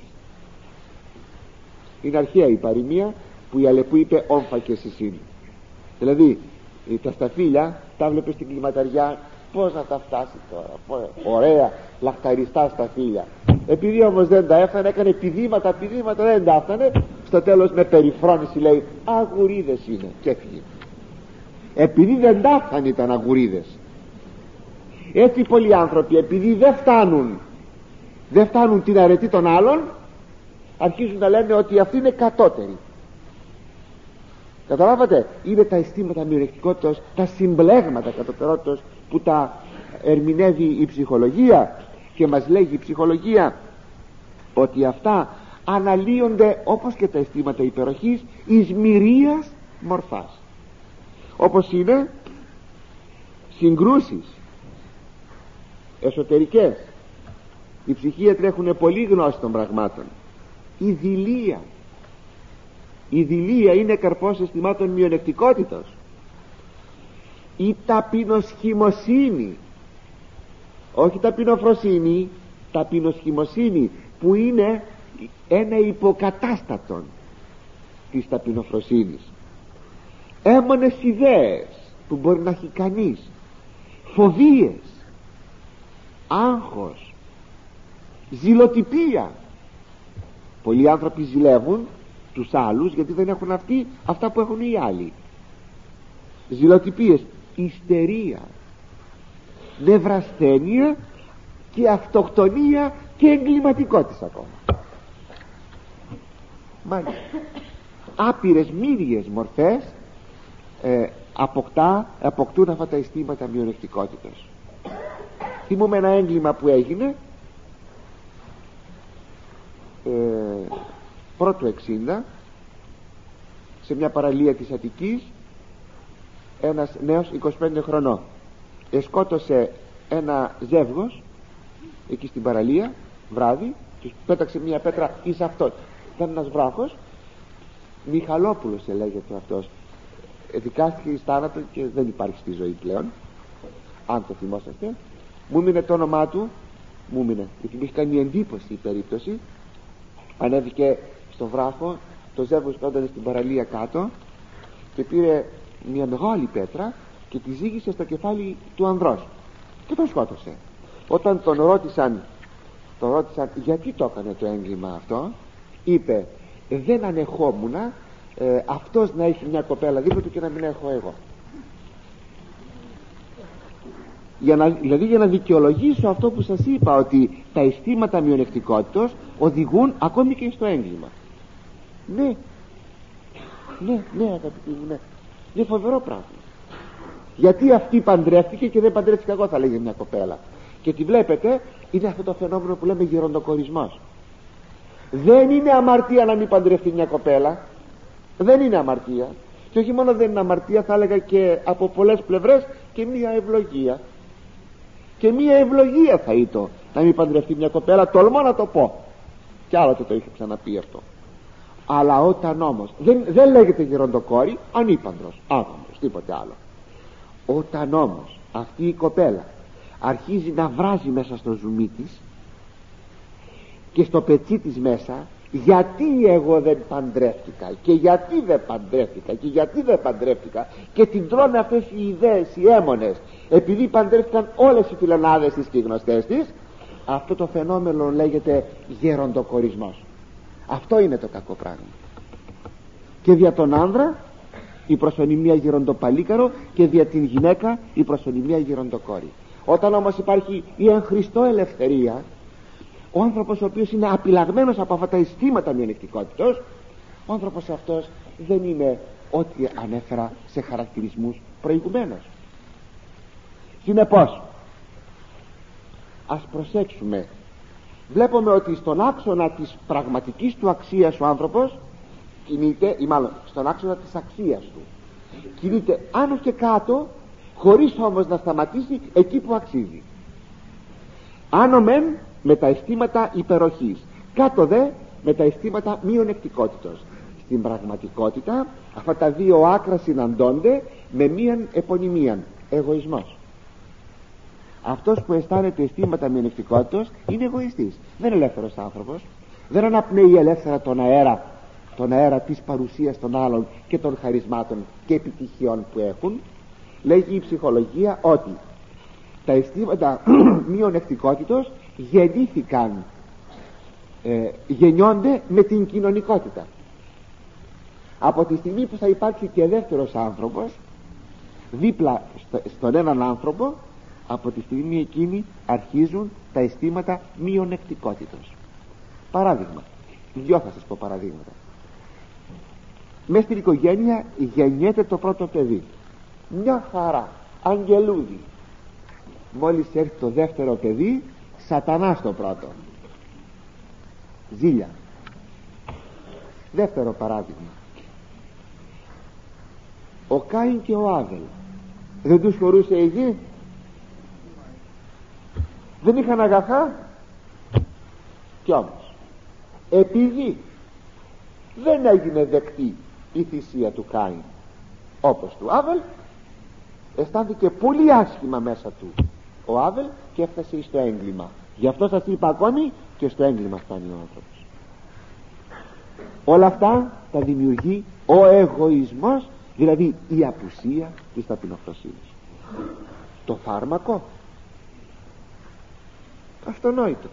Είναι αρχαία η παροιμία που η Αλεπού είπε όμφα και συσύνη. Δηλαδή τα σταφύλια τα βλέπεις στην κλιματαριά, πώς να τα φτάσει τώρα, πώς, ωραία λαχταριστά σταφύλια. Επειδή όμως δεν τα έφτανε, έκανε πηδήματα, πηδήματα, δεν τα έφτανε, στο τέλος με περιφρόνηση λέει αγουρίδες είναι, και έφυγε. Επειδή δεν τα έφτανε ήταν αγουρίδες. Έτσι πολλοί άνθρωποι, επειδή δεν φτάνουν δεν φτάνουν την αρετή των άλλων, αρχίζουν να λένε ότι αυτοί είναι κατώτεροι. Καταλάβατε? Είναι τα αισθήματα μειονεκτικότητας, τα συμπλέγματα κατωτερότητας που τα ερμηνεύει η ψυχολογία, και μας λέγει η ψυχολογία ότι αυτά αναλύονται όπως και τα αισθήματα υπεροχής εις μοιρίας μορφάς, όπως είναι συγκρούσεις εσωτερικές. Οι ψυχίατροι έχουν πολλή γνώση των πραγμάτων. Η δειλία η δειλία είναι καρπός αισθημάτων μειονεκτικότητας. Η ταπεινοσχημοσύνη, όχι ταπεινοφροσύνη, ταπεινοσχημοσύνη, που είναι ένα υποκατάστατον της ταπεινοφροσύνης. Έμονες ιδέες που μπορεί να έχει κανείς, φοβίες, άγχος, ζηλοτυπία. Πολλοί άνθρωποι ζηλεύουν τους άλλους γιατί δεν έχουν αυτοί αυτά που έχουν οι άλλοι. Ζηλοτυπίες, ιστερία, νευρασθένεια και αυτοκτονία και εγκληματικότητα ακόμα. Μάλιστα, άπειρες μύριες μορφές ε, αποκτά, αποκτούν αυτά τα αισθήματα μειονεκτικότητας. Θυμούμαι ένα έγκλημα που έγινε ε, πρώτου εξήντα σε μια παραλία της Αττικής. Ένας νέος είκοσι πέντε χρονών εσκότωσε ένα ζεύγος εκεί στην παραλία βράδυ, τους πέταξε μια πέτρα εις αυτό. Ήταν ένας βράχος, Μιχαλόπουλος λέγεται αυτός, δικάστηκε εις θάνατο και δεν υπάρχει στη ζωή πλέον, αν το θυμόσαστε. Μου μείνε το όνομά του, μου μείνε, γιατί μου είχε κάνει εντύπωση η περίπτωση. Ανέβηκε στο βράχο, το ζεύγος όταν στην παραλία κάτω, και πήρε μια μεγάλη πέτρα και τη ζύγισε στο κεφάλι του ανδρός και τον σκότωσε. Όταν τον ρώτησαν, τον ρώτησαν γιατί το έκανε το έγκλημα αυτό, είπε δεν ανεχόμουνα ε, αυτός να έχει μια κοπέλα δίπλα του και να μην έχω εγώ. Για να, δηλαδή για να δικαιολογήσω αυτό που σας είπα, ότι τα αισθήματα μειονεκτικότητος οδηγούν ακόμη και στο έγκλημα. Ναι, ναι, ναι αγαπητοί μου, ναι. Είναι φοβερό πράγμα. Γιατί αυτή παντρεύτηκε και δεν παντρεύτηκα εγώ, θα λέγει μια κοπέλα. Και τη βλέπετε, είναι αυτό το φαινόμενο που λέμε γεροντοκορισμός. Δεν είναι αμαρτία να μην παντρευτεί μια κοπέλα. Δεν είναι αμαρτία. Και όχι μόνο δεν είναι αμαρτία, θα έλεγα και από πολλές πλευρές και μια ευλογία. Και μια ευλογία θα ήταν να μην παντρευτεί μια κοπέλα, τολμώ να το πω. Κι άλλο το, το είχε ξαναπεί αυτό. Αλλά όταν όμως δεν, δεν λέγεται γεροντοκόρη, ανήπαντρος, άγαμος, τίποτε άλλο. Όταν όμως αυτή η κοπέλα αρχίζει να βράζει μέσα στο ζουμί της και στο πετσί της μέσα, γιατί εγώ δεν παντρεύτηκα και γιατί δεν παντρεύτηκα και γιατί δεν παντρεύτηκα, και την τρώνε αυτές οι ιδέες, οι αίμονες, επειδή παντρεύτηκαν όλες οι φιλενάδες της και οι γνωστές της, αυτό το φαινόμενο λέγεται γεροντοκορισμός. Αυτό είναι το κακό πράγμα. Και δια τον άνδρα η προσωνυμία γεροντοπαλίκαρο και δια την γυναίκα η προσωνυμία γεροντοκόρη. Όταν όμως υπάρχει η εν Χριστώ ελευθερία, ο άνθρωπος ο οποίος είναι απειλαγμένος από αυτά τα αισθήματα μειονεκτικότητος, ο άνθρωπος αυτός δεν είναι ό,τι ανέφερα σε χαρακτηρισμούς προηγουμένως. Συνεπώς ας προσέξουμε. Βλέπουμε ότι στον άξονα της πραγματικής του αξίας ο άνθρωπος κινείται, ή μάλλον στον άξονα της αξίας του κινείται άνω και κάτω, χωρίς όμως να σταματήσει εκεί που αξίζει. Άνω μεν με τα αισθήματα υπεροχής, κάτω δε με τα αισθήματα μειονεκτικότητος. Στην πραγματικότητα αυτά τα δύο άκρα συναντώνται με μίαν επωνυμίαν, εγωισμός. Αυτός που αισθάνεται αισθήματα μειονεκτικότητος είναι εγωιστής, δεν είναι ελεύθερος άνθρωπος. Δεν αναπνέει ελεύθερα τον αέρα, τον αέρα της παρουσίας των άλλων και των χαρισμάτων και επιτυχιών που έχουν. Λέγει η ψυχολογία ότι τα αισθήματα μειονεκτικότητος γεννήθηκαν, ε, γεννιόνται με την κοινωνικότητα. Από τη στιγμή που θα υπάρξει και δεύτερος άνθρωπος δίπλα στο, στον έναν άνθρωπο, από τη στιγμή εκείνη αρχίζουν τα αισθήματα μειονεκτικότητος. Παράδειγμα, δυο θα σας πω παραδείγματα. Μες στην οικογένεια γεννιέται το πρώτο παιδί, μια χαρά, αγγελούδι. Μόλις έρθει το δεύτερο παιδί, σατανάς το πρώτο, ζήλια. Δεύτερο παράδειγμα, ο Κάιν και ο Άβελ, δεν τους χωρούσε η γη? Δεν είχαν αγαθά? Κι όμως επειδή δεν έγινε δεκτή η θυσία του Κάιν όπως του Άβελ, αισθάνθηκε πολύ άσχημα μέσα του ο Άβελ και έφτασε στο έγκλημα. Γι' αυτό σας είπα, ακόμη και στο έγκλημα φτάνει ο άνθρωπος. Όλα αυτά τα δημιουργεί ο εγωισμός, δηλαδή η απουσία της ταπεινοφροσύνης. Το φάρμακο, αυτονόητο.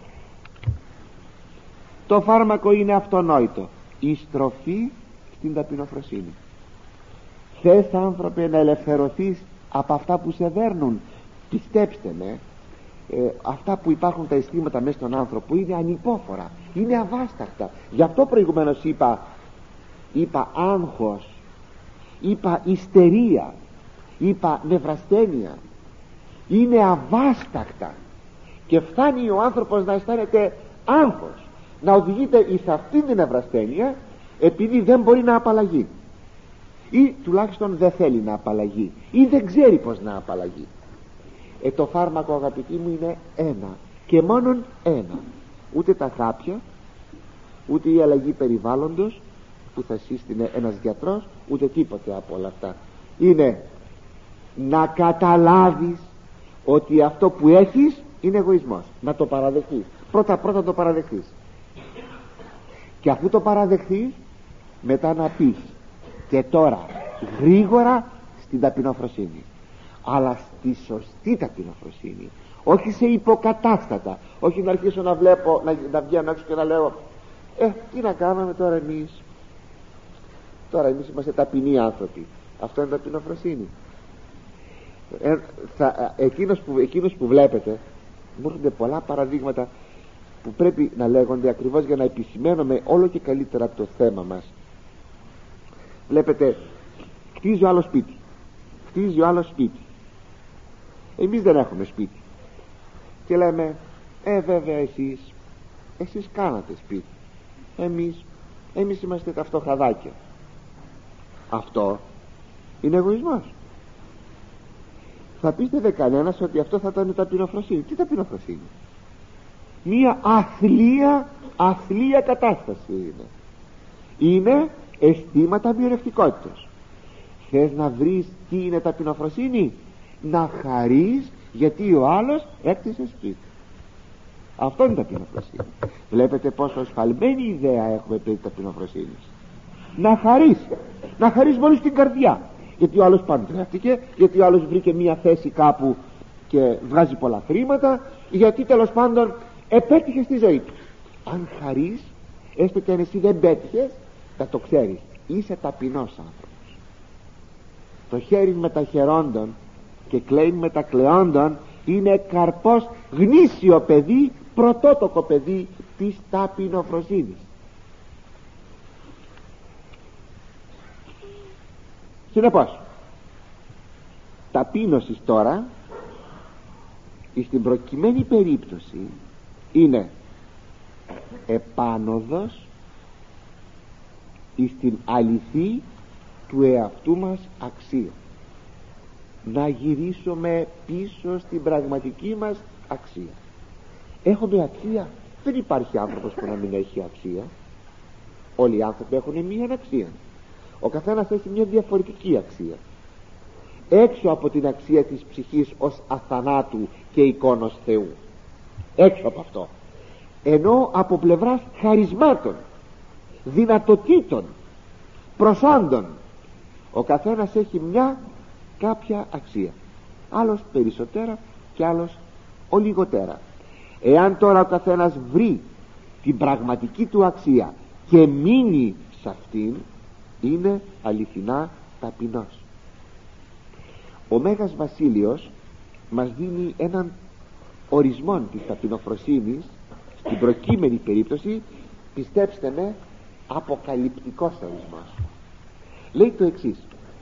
Το φάρμακο είναι αυτονόητο, η στροφή στην ταπεινοφροσύνη. Θες, άνθρωπε, να ελευθερωθείς από αυτά που σε δέρνουν? Πιστέψτε με, ε, αυτά που υπάρχουν τα αισθήματα μέσα στον άνθρωπο είναι ανυπόφορα, είναι αβάσταχτα. Γι' αυτό προηγουμένως είπα είπα άγχος, είπα ιστερία, είπα νευρασθένεια. Είναι αβάσταχτα και φτάνει ο άνθρωπος να αισθάνεται άγχος, να οδηγείται εις αυτήν την νευρασθένεια, επειδή δεν μπορεί να απαλλαγεί, ή τουλάχιστον δεν θέλει να απαλλαγεί, ή δεν ξέρει πως να απαλλαγεί. Ε, το φάρμακο, αγαπητοί μου, είναι ένα και μόνον ένα. Ούτε τα χάπια, ούτε η αλλαγή περιβάλλοντος που θα σύστηνε ένας γιατρός, ούτε τίποτε από όλα αυτά. Είναι να καταλάβεις ότι αυτό που έχεις είναι εγωισμός. Να το παραδεχθείς. Πρώτα πρώτα το παραδεχθείς. Και αφού το παραδεχθείς, μετά να πεις και τώρα γρήγορα στην ταπεινοφροσύνη. Αλλά στη σωστή ταπεινοφροσύνη. Όχι σε υποκατάστατα. Όχι να αρχίσω να βλέπω, να, να βγαίνω έξω και να λέω Ε, τι να κάνουμε τώρα εμείς. Τώρα εμείς είμαστε ταπεινοί άνθρωποι. Αυτό είναι ταπεινοφροσύνη. Ε, θα, εκείνος, που, εκείνος που βλέπετε, μου έρχονται πολλά παραδείγματα που πρέπει να λέγονται ακριβώς για να επισημαίνουμε όλο και καλύτερα το θέμα μας. Βλέπετε, χτίζει ο άλλος σπίτι, χτίζει ο άλλος σπίτι, εμείς δεν έχουμε σπίτι και λέμε ε βέβαια εσείς εσείς κάνατε σπίτι, εμείς εμείς είμαστε τα φτωχαδάκια. Αυτό είναι εγωισμός. Θα πείτε δε κανένας ότι αυτό θα ήταν ταπεινοφροσύνη. Τι ταπεινοφροσύνη? Μία αθλία αθλία κατάσταση είναι. Είναι αισθήματα μειονεκτικότητας. Θες να βρεις τι είναι ταπεινοφροσύνη? Να χαρείς γιατί ο άλλος έκτισε σπίτι. Αυτό είναι ταπεινοφροσύνη. Βλέπετε πόσο ασφαλμένη ιδέα έχουμε περί ταπεινοφροσύνης. Να χαρείς, να χαρείς μόλις την καρδιά, γιατί ο άλλος παντρεύτηκε, γιατί ο άλλος βρήκε μία θέση κάπου και βγάζει πολλά χρήματα, γιατί τέλος πάντων επέτυχε στη ζωή του. Αν χαρείς, έστω και αν εσύ δεν πέτυχες, θα το ξέρεις, είσαι ταπεινός άνθρωπος. Το χέρι με τα χερόντων και κλαίει με τα κλαιόντων είναι καρπός, γνήσιο παιδί, πρωτότοκο παιδί της ταπεινοφροσύνης. Συνεπώς, ταπείνωση τώρα στην προκειμένη περίπτωση είναι επάνωδος στην αληθή του εαυτού μας αξία. Να γυρίσουμε πίσω στην πραγματική μας αξία. Έχουμε αξία? Δεν υπάρχει άνθρωπος που να μην έχει αξία. Όλοι οι άνθρωποι έχουν μία αξία. Ο καθένας έχει μια διαφορετική αξία. Έξω από την αξία της ψυχής ως αθανάτου και εικόνος Θεού, έξω από αυτό, ενώ από πλευράς χαρισμάτων, δυνατοτήτων, προσόντων, ο καθένας έχει μια κάποια αξία. Άλλος περισσότερα και άλλος ο λιγότερα. Εάν τώρα ο καθένας βρει την πραγματική του αξία και μείνει σε αυτήν, είναι αληθινά ταπεινός. Ο Μέγας Βασίλειος μας δίνει έναν ορισμό της ταπεινοφροσύνης, στην προκείμενη περίπτωση, πιστέψτε με, αποκαλυπτικός ορισμός. Λέει το εξής: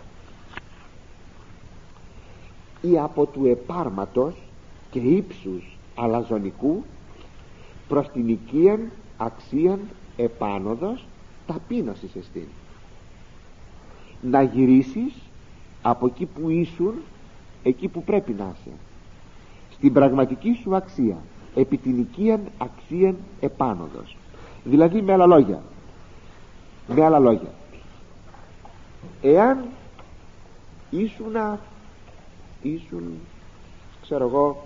ή από του επάρματος και ύψους αλαζονικού προς την οικίαν αξίαν επάνωδος ταπείνωσης εστίν. Να γυρίσεις από εκεί που ήσουν εκεί που πρέπει να είσαι, στην πραγματική σου αξία, επί την οικίαν αξίαν επάνωδος. Δηλαδή, με άλλα λόγια, με άλλα λόγια εάν ήσουνα ήσουν ξέρω εγώ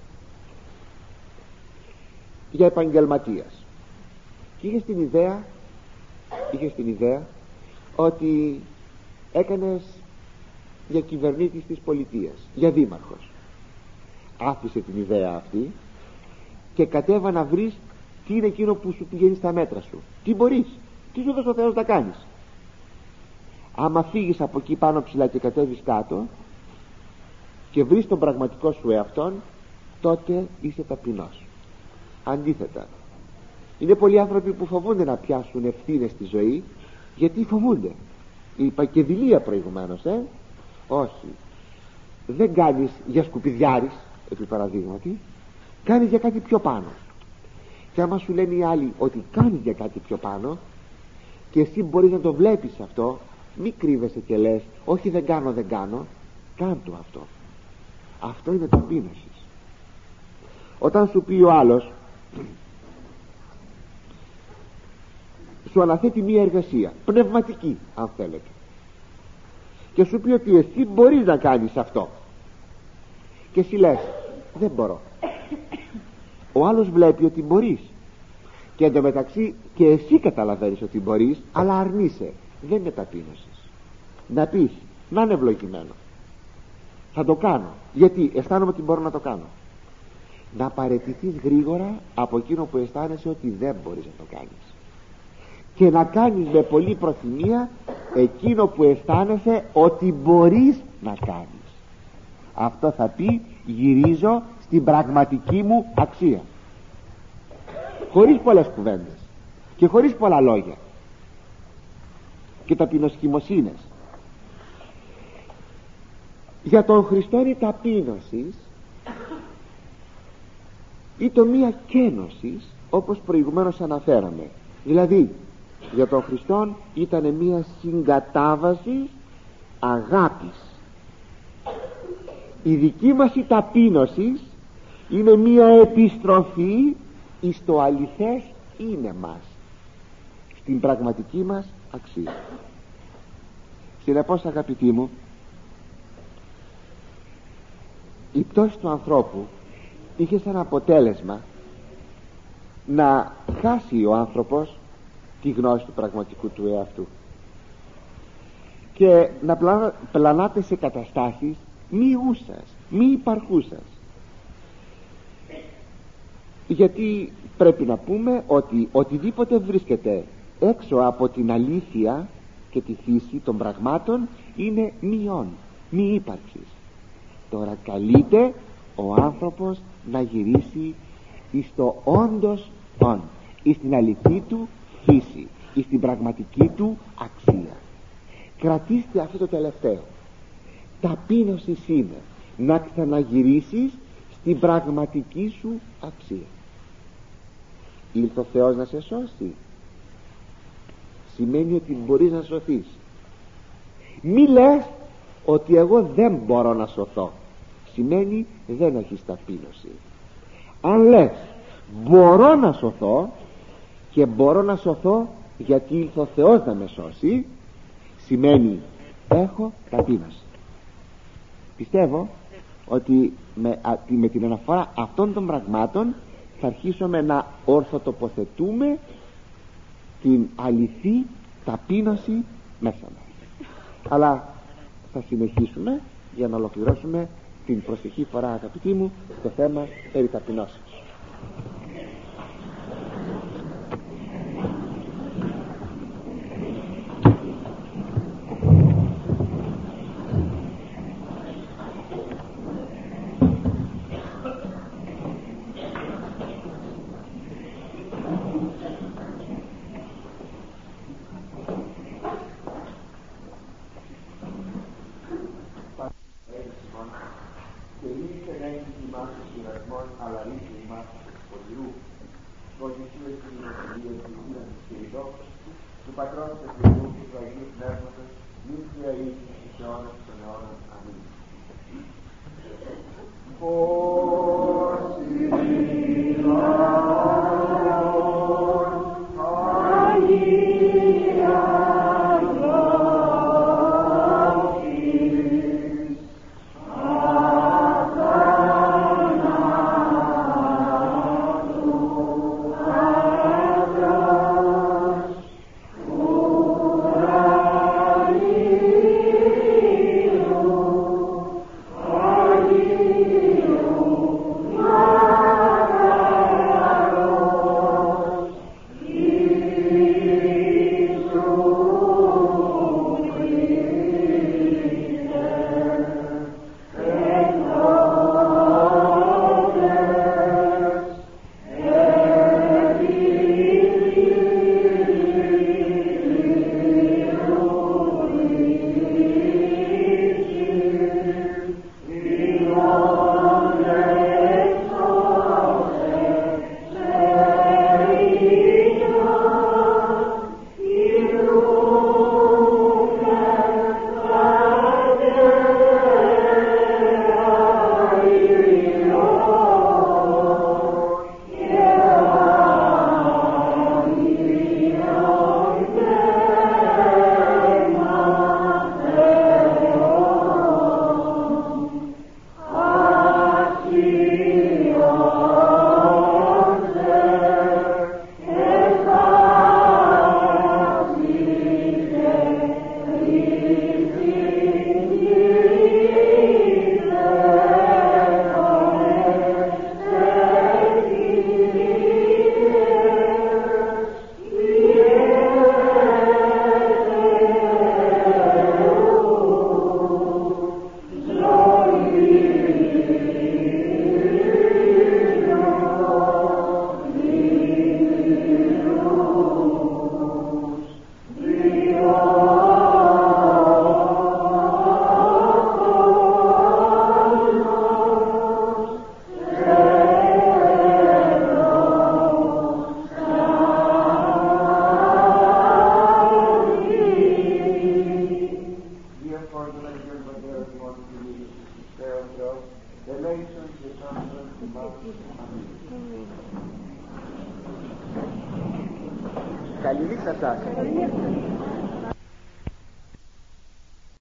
για επαγγελματίας και είχες την ιδέα είχες την ιδέα ότι έκανες για κυβερνήτης της πολιτείας, για δήμαρχος. Άφησε την ιδέα αυτή και κατέβα να βρεις τι είναι εκείνο που σου πηγαίνει στα μέτρα σου, τι μπορείς, τι σου δώσει ο Θεός να κάνεις. Άμα φύγεις από εκεί πάνω ψηλά και κατέβεις κάτω και βρεις τον πραγματικό σου εαυτόν, τότε είσαι ταπεινός. Αντίθετα, είναι πολλοί άνθρωποι που φοβούνται να πιάσουν ευθύνες στη ζωή, γιατί φοβούνται. Είπα και δειλία προηγουμένως, ε? Όχι, δεν κάνεις για σκουπιδιάρης, επί παραδείγματι, κάνεις για κάτι πιο πάνω. Και άμα σου λένε οι άλλοι ότι κάνεις για κάτι πιο πάνω και εσύ μπορείς να το βλέπεις αυτό, μη κρύβεσαι και λες όχι δεν κάνω δεν κάνω, κάν' το αυτό. Αυτό είναι ταπείνωση. Όταν σου πει ο άλλος, σου αναθέτει μία εργασία πνευματική, αν θέλετε, και σου πει ότι εσύ μπορείς να κάνεις αυτό, και εσύ λες δεν μπορώ, ο άλλος βλέπει ότι μπορείς, και εντωμεταξύ και εσύ καταλαβαίνεις ότι μπορείς, αλλά αρνείσαι. Δεν είναι ταπείνωση. Να πεις, να είναι ευλογημένο, θα το κάνω γιατί αισθάνομαι ότι μπορώ να το κάνω. Να παραιτηθείς γρήγορα από εκείνο που αισθάνεσαι ότι δεν μπορείς να το κάνεις, και να κάνεις με πολλή προθυμία εκείνο που αισθάνεσαι ότι μπορείς να κάνεις. Αυτό θα πει γυρίζω στην πραγματική μου αξία, χωρίς πολλές κουβέντες και χωρίς πολλά λόγια και ταπεινοσχημοσύνες. Για τον Χριστό η ταπείνωση ή το μία κένωση, όπως προηγουμένως αναφέραμε. Δηλαδή για τον Χριστόν ήταν μία συγκατάβαση αγάπης. Η δική μας η ταπείνωση είναι μία επιστροφή εις το αληθές είναι μας, στην πραγματική μας αξία. Συνεπώς, αγαπητοί μου, η πτώση του ανθρώπου είχε σαν αποτέλεσμα να χάσει ο άνθρωπος τη γνώση του πραγματικού του εαυτού και να πλανάται σε καταστάσεις μη ούσας, μη υπαρχούσας. Γιατί πρέπει να πούμε ότι οτιδήποτε βρίσκεται έξω από την αλήθεια και τη φύση των πραγμάτων είναι μειών, μη ύπαρξης. Τώρα καλείται ο άνθρωπος να γυρίσει εις το όντως όν, εις την αληθή του φύση, εις την πραγματική του αξία. Κρατήστε αυτό το τελευταίο. Ταπείνωση είναι να ξαναγυρίσεις στην πραγματική σου αξία. Ήλθε ο Θεός να σε σώσει, σημαίνει ότι μπορείς να σωθείς. Μη λες ότι εγώ δεν μπορώ να σωθώ, σημαίνει δεν έχεις ταπείνωση. Αν λες μπορώ να σωθώ και μπορώ να σωθώ γιατί ήλθε ο Θεός να με σώσει, σημαίνει έχω ταπείνωση. Πιστεύω ότι με, α, με την αναφορά αυτών των πραγμάτων θα αρχίσουμε να ορθοτοποθετούμε την αληθή ταπείνωση μέσα μας. Αλλά θα συνεχίσουμε για να ολοκληρώσουμε την προσεχή φορά, αγαπητοί μου, το θέμα περί ταπεινώσεως. του Πατρός και του Υιού και του Αγίου Πνεύματος, νύχια ή εις αιώνας των αιώνων. Αμήν. ελέησον και σώπτον ημάς. Αμήν. Καλή νύχτα σας.